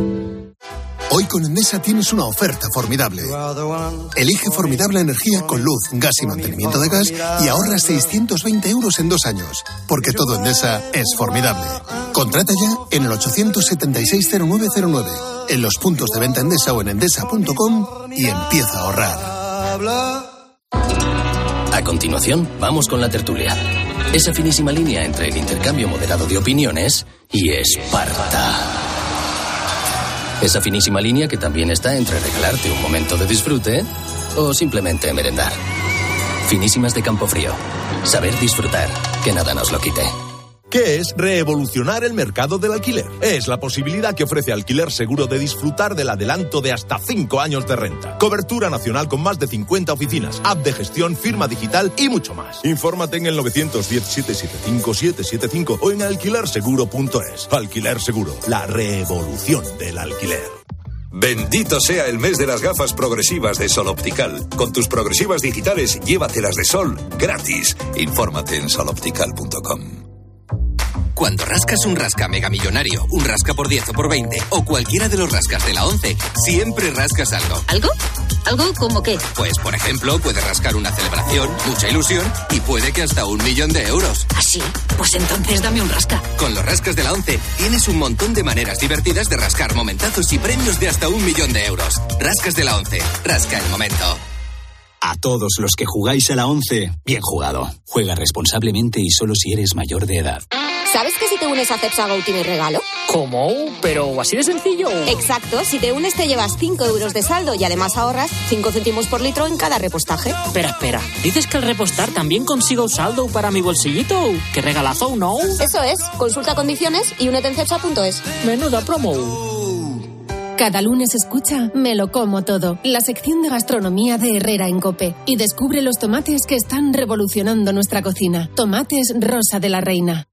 Hoy con Endesa tienes una oferta formidable. Elige formidable energía con luz, gas y mantenimiento de gas y ahorras seiscientos veinte euros en dos años. Porque todo Endesa es formidable. Contrata ya en el ochocientos setenta y seis cero nueve cero nueve, en los puntos de venta Endesa o en endesa punto com y empieza a ahorrar. A continuación, vamos con la tertulia. Esa finísima línea entre el intercambio moderado de opiniones y Esparta. Esa finísima línea que también está entre regalarte un momento de disfrute o simplemente merendar. Finísimas de Campofrío. Saber disfrutar, que nada nos lo quite. ¿Qué es revolucionar el mercado del alquiler? Es la posibilidad que ofrece Alquiler Seguro de disfrutar del adelanto de hasta cinco años de renta. Cobertura nacional con más de cincuenta oficinas, app de gestión, firma digital y mucho más. Infórmate en el nueve uno cero, siete siete cinco, siete siete cinco o en alquiler seguro punto es. Alquiler Seguro, la revolución del alquiler. Bendito sea el mes de las gafas progresivas de Sol Optical. Con tus progresivas digitales, llévatelas de sol gratis. Infórmate en sol optical punto com. Cuando rascas un rasca megamillonario, un rasca por diez o por veinte, o cualquiera de los rascas de la once, siempre rascas algo. ¿Algo? ¿Algo como qué? Pues, por ejemplo, puedes rascar una celebración, mucha ilusión y puede que hasta un millón de euros. ¿Ah, sí? Pues entonces dame un rasca. Con los rascas de la once tienes un montón de maneras divertidas de rascar momentazos y premios de hasta un millón de euros. Rascas de la once. Rasca el momento. A todos los que jugáis a la once, bien jugado. Juega responsablemente y solo si eres mayor de edad. ¿Sabes que si te unes a Cepsa Go tienes regalo? ¿Cómo? ¿Pero así de sencillo? Exacto, si te unes te llevas cinco euros de saldo y además ahorras cinco céntimos por litro en cada repostaje. Espera, espera, ¿dices que al repostar también consigo saldo para mi bolsillito? ¡Qué regalazo, no! Eso es, consulta condiciones y únete en cepsa punto es. Menuda promo. Cada lunes escucha Me lo como todo, la sección de gastronomía de Herrera en COPE, y descubre los tomates que están revolucionando nuestra cocina. Tomates Rosa de la Reina.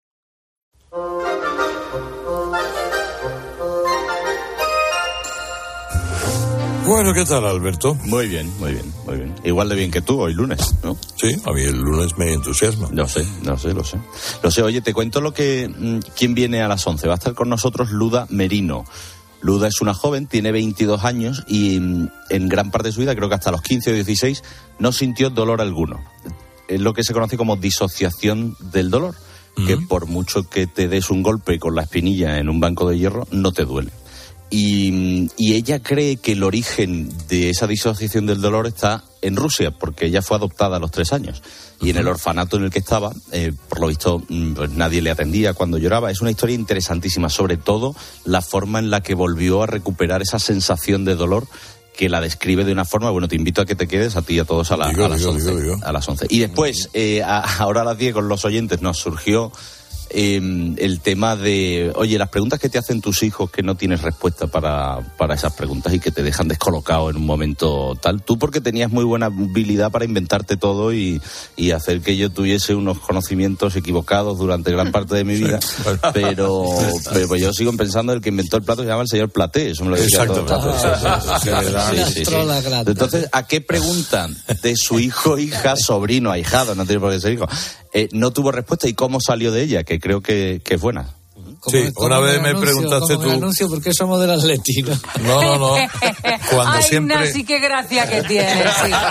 Bueno, ¿qué tal, Alberto? Muy bien, muy bien, muy bien. Igual de bien que tú hoy lunes, ¿no? Sí, a mí el lunes me entusiasma. Lo sé, lo sé, lo sé. Lo sé, oye, te cuento lo que... ¿Quién viene a las once? Va a estar con nosotros Luda Merino. Luda es una joven, tiene veintidós años y en gran parte de su vida, creo que hasta los quince o dieciséis, no sintió dolor alguno. Es lo que se conoce como disociación del dolor, uh-huh. que por mucho que te des un golpe con la espinilla en un banco de hierro, no te duele. Y, y ella cree que el origen de esa disociación del dolor está en Rusia, porque ella fue adoptada a los tres años. Y en el orfanato en el que estaba, eh, por lo visto, pues nadie le atendía cuando lloraba. Es una historia interesantísima, sobre todo la forma en la que volvió a recuperar esa sensación de dolor, que la describe de una forma... Bueno, te invito a que te quedes, a ti y a todos, a, la, digo, a, las, digo, once, digo, digo. a las once. Y después, eh, a, ahora a las diez, con los oyentes, nos surgió... eh, el tema de, oye, las preguntas que te hacen tus hijos que no tienes respuesta para, para esas preguntas y que te dejan descolocado en un momento tal. Tú porque tenías muy buena habilidad para inventarte todo y, y hacer que yo tuviese unos conocimientos equivocados durante gran parte de mi vida, pero, pero pues yo sigo pensando el que inventó el plato se llama el señor Platé, eso me lo decía todo el rato. Sí, sí, sí. Entonces, ¿a qué pregunta de su hijo, hija, sobrino, ahijado, no tiene por qué ser hijo, eh, no tuvo respuesta y cómo salió de ella, que creo que, que es buena? Sí, una vez me anuncio, preguntaste tú. Anuncio ¿por qué somos del Atleti? ¿No? No, no, no. Cuando Ay, siempre. Nasi, qué gracia que tienes,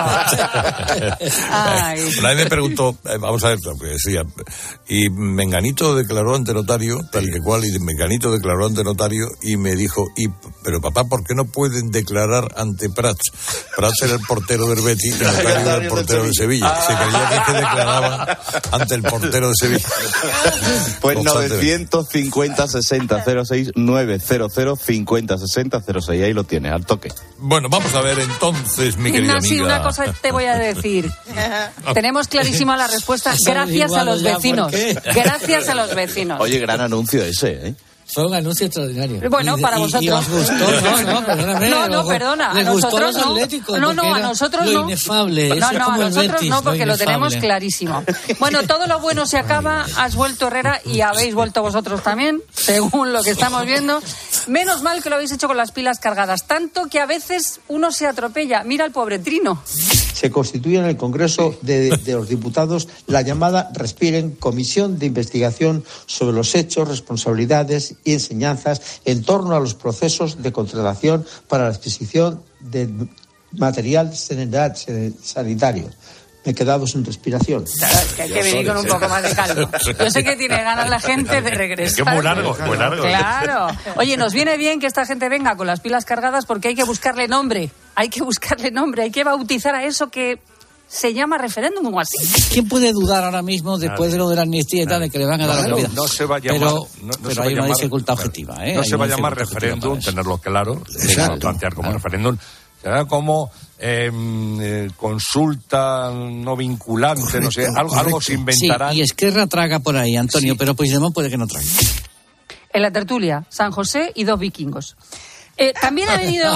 hijo. Ay. Una vez me preguntó, eh, vamos a ver, porque decía, y Menganito declaró ante notario, tal y que cual, y Menganito declaró ante notario, y me dijo, y, pero papá, ¿por qué no pueden declarar ante Prats? Prats era el portero del Betis y Notario era el portero de Sevilla. Se creía que declaraba ante el portero de Sevilla. Pues novecientos cincuenta sesenta cero seis nueve cero cero cincuenta sesenta cero seis, ahí lo tienes, al toque. Bueno, vamos a ver entonces, mi querida Ignacio, amiga. una cosa te voy a decir. Tenemos clarísima la respuesta gracias a los vecinos. Gracias a los vecinos. Oye, gran anuncio ese, ¿eh? Fue un anuncio extraordinario. Bueno, y, para y, vosotros. Y os gustó, no, no, perdóname. No, no, perdona. Les a gustó nosotros los no. atléticos. No, no, a era nosotros lo no. Inefable. No, Eso no, como a nosotros el Betis, no, porque lo, lo tenemos inefable. clarísimo. Bueno, todo lo bueno se acaba. Has vuelto, Herrera, y habéis vuelto vosotros también, según lo que estamos viendo. Menos mal que lo habéis hecho con las pilas cargadas. Tanto que a veces uno se atropella. Mira al pobre Trino. Se constituye en el Congreso de, de los Diputados la llamada Respiren, Comisión de Investigación sobre los hechos, responsabilidades y enseñanzas en torno a los procesos de contratación para la adquisición de material sanitario. Me he quedado sin respiración. Claro, es que hay que venir con un poco más de calma. Yo sé que tiene ganas la gente de regresar. Es muy largo, muy largo. Claro. Oye, nos viene bien que esta gente venga con las pilas cargadas porque hay que buscarle nombre. Hay que buscarle nombre, hay que bautizar a eso que se llama referéndum o así. ¿Quién puede dudar ahora mismo, después de lo de la amnistía y tal, de que le van a dar no, la vida? No se va a llamar. Pero, no, no pero se hay va a una llamar, dificultad objetiva, ¿eh? No Hay se va a una llamar dificultad referéndum, objetiva tenerlo claro. Se va a plantear como referéndum. Será como eh, eh, consulta no vinculante, correcto, no sé, algo, algo se inventará. Sí, y Esquerra traga por ahí, Antonio, sí. Pero Puigdemont puede que no trague. En la tertulia, San José y dos vikingos. Eh, también ha venido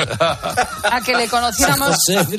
a que le conociéramos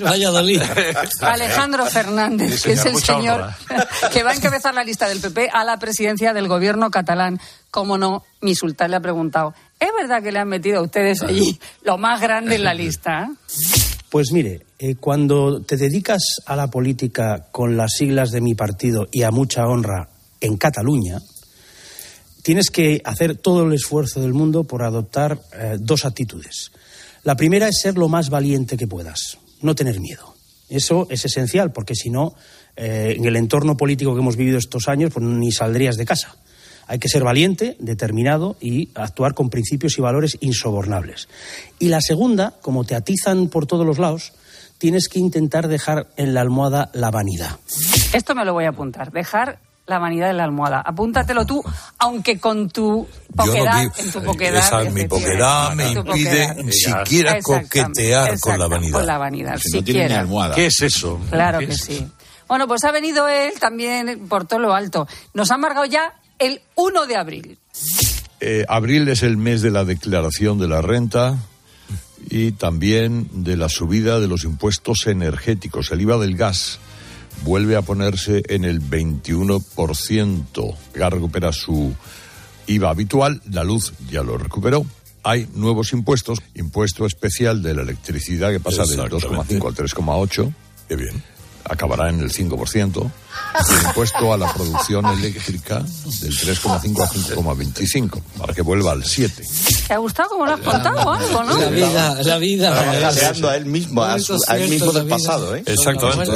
a Alejandro Fernández, sí, que es el señor que va a encabezar la lista del P P a la presidencia del gobierno catalán. Cómo no, mi sultán le ha preguntado, ¿es verdad que le han metido a ustedes allí lo más grande en la lista? Pues mire, eh, cuando te dedicas a la política con las siglas de mi partido y a mucha honra en Cataluña, tienes que hacer todo el esfuerzo del mundo por adoptar eh, dos actitudes. La primera es ser lo más valiente que puedas, no tener miedo. Eso es esencial, porque si no, eh, en el entorno político que hemos vivido estos años, pues ni saldrías de casa. Hay que ser valiente, determinado y actuar con principios y valores insobornables. Y la segunda, como te atizan por todos los lados, tienes que intentar dejar en la almohada la vanidad. Esto me lo voy a apuntar, dejar la vanidad en la almohada. Apúntatelo tú, aunque con tu poquedad, no, en tu poquedad. Esa, mi poquedad me impide ni siquiera coquetear con la vanidad. Con la vanidad, si siquiera. no tiene ni almohada. ¿Qué es eso? Claro ¿Qué que es? sí. Bueno, pues ha venido él también por todo lo alto. Nos ha amargado ya el uno de abril. Eh, abril es el mes de la declaración de la renta y también de la subida de los impuestos energéticos. El I V A del gas vuelve a ponerse en el veintiuno por ciento. Ya recupera su I V A habitual, la luz ya lo recuperó. Hay nuevos impuestos, impuesto especial de la electricidad que pasa del dos coma cinco al tres coma ocho. Qué bien. Acabará en el cinco por ciento. El impuesto a la producción eléctrica del tres coma cinco a cinco coma veinticinco, para que vuelva al siete. ¿Te ha gustado cómo lo has contado algo, no? La vida, la vida. Paseando a él mismo, a, su, a él mismo del pasado, ¿eh? Exactamente.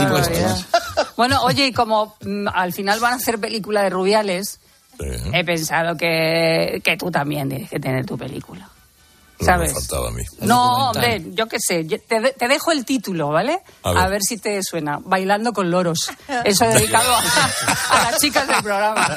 Bueno, oye, y como mm, al final van a hacer película de Rubiales, sí. He pensado que, que tú también tienes que tener tu película. ¿Sabes? No me faltaba a mí. No, hombre, yo qué sé. Te, de, te dejo el título, ¿vale? A ver. A ver si te suena. Bailando con loros. Eso dedicado a, a las chicas del programa.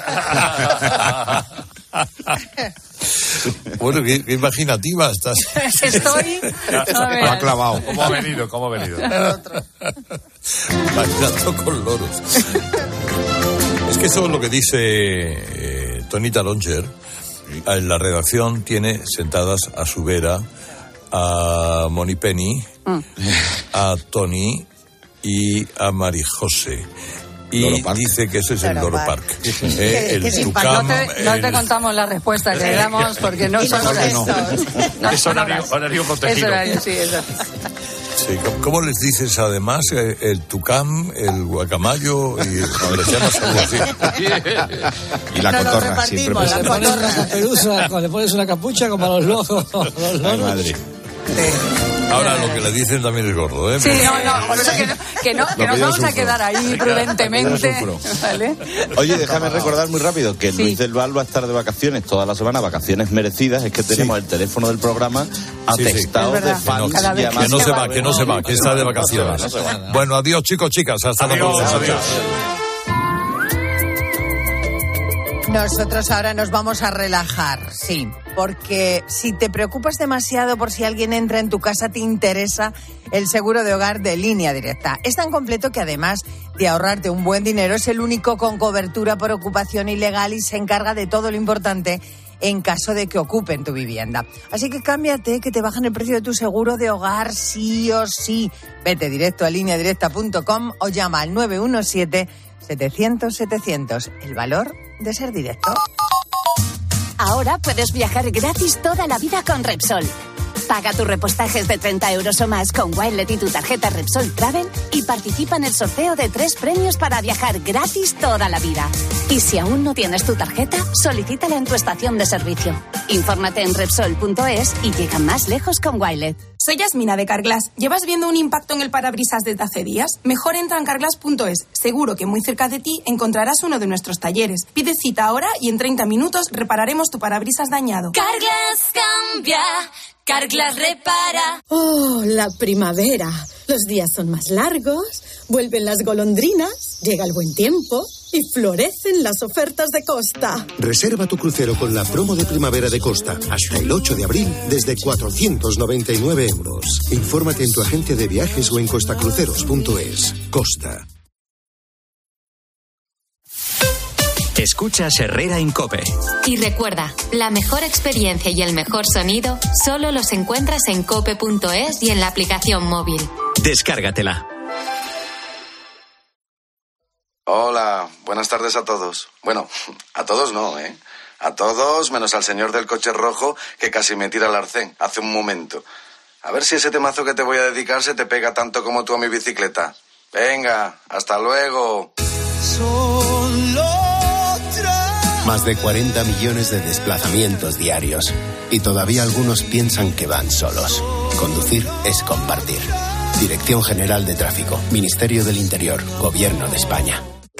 Bueno, qué, qué imaginativa estás. Estoy... No lo ha clavado. ¿Cómo ha venido? ¿Cómo ha venido? Bailando con loros. Es que eso es lo que dice eh, Tonita Longer. En la redacción tiene sentadas a su vera a Moni Penny, mm. a Tony y a Marijose. Y dice que ese es Loro el Loro Park. Park. Eh, el Tucam, no, te, no el... te contamos la respuesta que le damos porque no son no. no. Es horario, horario protegido. Es horario, sí, eso. Sí, ¿cómo les dices además? El Tucam, el Guacamayo y les llamas algo así. Y la cotorra, siempre le pones una caperuza, le pones una capucha como a los locos. Los Ay, madre. Ahora lo que le dicen también es gordo, ¿eh? Sí, no, no, por eso que no, que, no, que nos vamos sufro. a quedar ahí prudentemente. ¿Vale? Oye, déjame recordar muy rápido que sí. Luis del Val va a estar de vacaciones toda la semana, vacaciones merecidas. Es que tenemos sí. el teléfono del programa atestado sí, sí. de fans. Que no, que no se va, que no se va, que está de vacaciones. No se va, no. Bueno, adiós chicos, chicas, hasta adiós, la próxima. Adiós. Nosotros ahora nos vamos a relajar, sí, porque si te preocupas demasiado por si alguien entra en tu casa, te interesa el seguro de hogar de Línea Directa. Es tan completo que además de ahorrarte un buen dinero, es el único con cobertura por ocupación ilegal y se encarga de todo lo importante en caso de que ocupen tu vivienda. Así que cámbiate, que te bajan el precio de tu seguro de hogar sí o sí. Vete directo a línea directa punto com o llama al nueve uno siete, setecientos, setecientos. El valor de ser directo. Ahora puedes viajar gratis toda la vida con Repsol. Paga tus repostajes de treinta euros o más con Wilet y tu tarjeta Repsol Travel y participa en el sorteo de tres premios para viajar gratis toda la vida. Y si aún no tienes tu tarjeta, solicítala en tu estación de servicio. Infórmate en Repsol punto es y llega más lejos con Wilet. Soy Yasmina de Carglass. ¿Llevas viendo un impacto en el parabrisas desde hace días? Mejor entra en carglass punto es. Seguro que muy cerca de ti encontrarás uno de nuestros talleres. Pide cita ahora y en treinta minutos repararemos tu parabrisas dañado. Carglass cambia. Carglass repara. Oh, la primavera. Los días son más largos, vuelven las golondrinas, llega el buen tiempo y florecen las ofertas de Costa. Reserva tu crucero con la promo de primavera de Costa hasta el ocho de abril desde cuatrocientos noventa y nueve euros. Infórmate en tu agencia de viajes o en costacruceros punto es. Costa. Escuchas Herrera en COPE. Y recuerda, la mejor experiencia y el mejor sonido solo los encuentras en cope punto es y en la aplicación móvil. Descárgatela. Hola, buenas tardes a todos. Bueno, a todos no, ¿eh? A todos menos al señor del coche rojo que casi me tira al arcén hace un momento. A ver si ese temazo que te voy a dedicar se te pega tanto como tú a mi bicicleta. Venga, hasta luego. Solo Más de cuarenta millones de desplazamientos diarios. Y todavía algunos piensan que van solos. Conducir es compartir. Dirección General de Tráfico. Ministerio del Interior. Gobierno de España.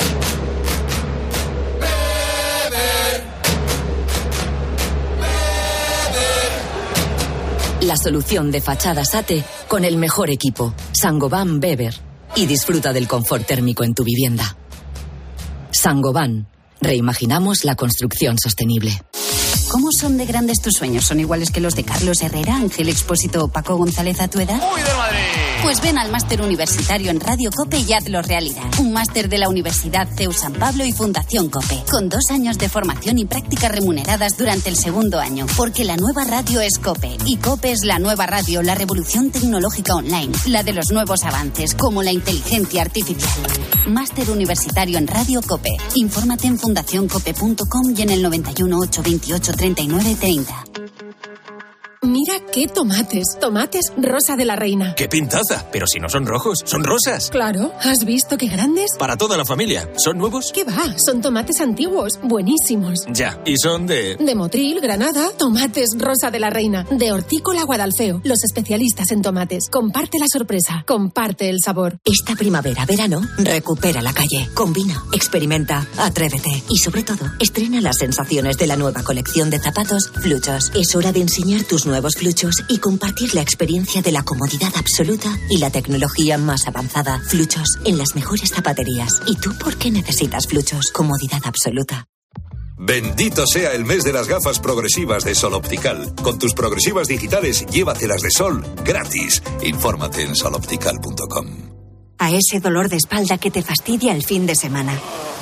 La solución de fachadas ATE con el mejor equipo. Saint-Gobain Weber. Y disfruta del confort térmico en tu vivienda. Saint-Gobain. Reimaginamos la construcción sostenible. ¿Cómo son de grandes tus sueños? ¿Son iguales que los de Carlos Herrera, Ángel Expósito o Paco González a tu edad? ¡Muy de Madrid! Pues ven al máster universitario en Radio COPE y hazlo realidad. Un máster de la Universidad C E U San Pablo y Fundación COPE, con dos años de formación y prácticas remuneradas durante el segundo año. Porque la nueva radio es COPE, y COPE es la nueva radio, la revolución tecnológica online, la de los nuevos avances, como la inteligencia artificial. Máster universitario en Radio COPE. Infórmate en fundación cope punto com y en el noventa y uno, ochocientos veintiocho, treinta y nueve treinta. Mira qué tomates, tomates Rosa de la Reina. ¡Qué pintaza! Pero si no son rojos, son rosas. Claro, ¿has visto qué grandes? Para toda la familia. ¿Son nuevos? ¿Qué va? Son tomates antiguos, buenísimos. Ya, y son de... De Motril, Granada, tomates Rosa de la Reina. De Hortícola Guadalfeo, los especialistas en tomates. Comparte la sorpresa, comparte el sabor. Esta primavera, verano, recupera la calle. Combina, experimenta, atrévete. Y sobre todo, estrena las sensaciones de la nueva colección de zapatos Fluchos. Es hora de enseñar tus nuevos Fluchos y compartir la experiencia de la comodidad absoluta y la tecnología más avanzada. Fluchos en las mejores zapaterías. ¿Y tú por qué necesitas Fluchos? Comodidad absoluta. Bendito sea el mes de las gafas progresivas de Sol Optical. Con tus progresivas digitales, llévatelas de sol gratis. Infórmate en sol optical punto com. A ese dolor de espalda que te fastidia el fin de semana.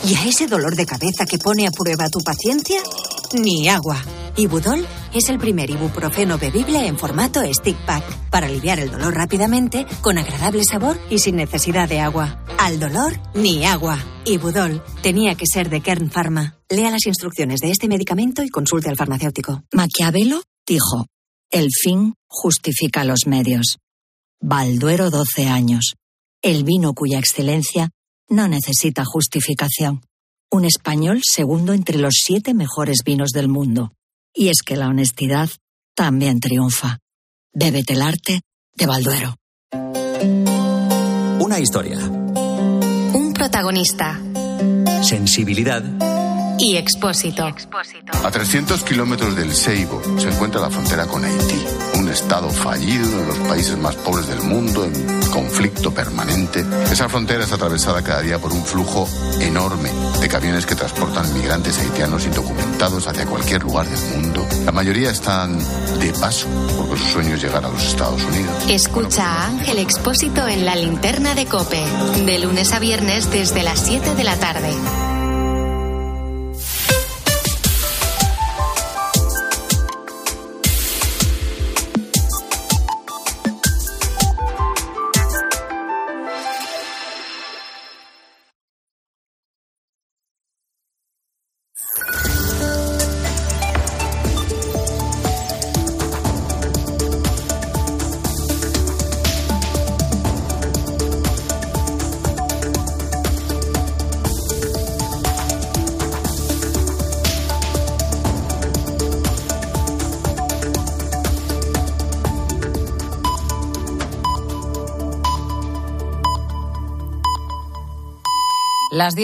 ¿Y a ese dolor de cabeza que pone a prueba tu paciencia? Ni agua. Ibudol es el primer ibuprofeno bebible en formato stick pack para aliviar el dolor rápidamente, con agradable sabor y sin necesidad de agua. Al dolor, ni agua. Ibudol tenía que ser de Kern Pharma. Lea las instrucciones de este medicamento y consulte al farmacéutico. Maquiavelo dijo: el fin justifica los medios. Balduero, doce años. El vino cuya excelencia no necesita justificación. Un español segundo entre los siete mejores vinos del mundo. Y es que la honestidad también triunfa. Bébete el arte de Balduero. Una historia. Un protagonista. Sensibilidad. Y Expósito. A trescientos kilómetros del Seibo se encuentra la frontera con Haití, un estado fallido, uno de los países más pobres del mundo, en conflicto permanente. Esa frontera es atravesada cada día por un flujo enorme de camiones que transportan migrantes haitianos indocumentados hacia cualquier lugar del mundo. La mayoría están de paso, porque su sueño es llegar a los Estados Unidos. Escucha a Ángel Expósito en La Linterna de COPE, de lunes a viernes desde las siete de la tarde. Las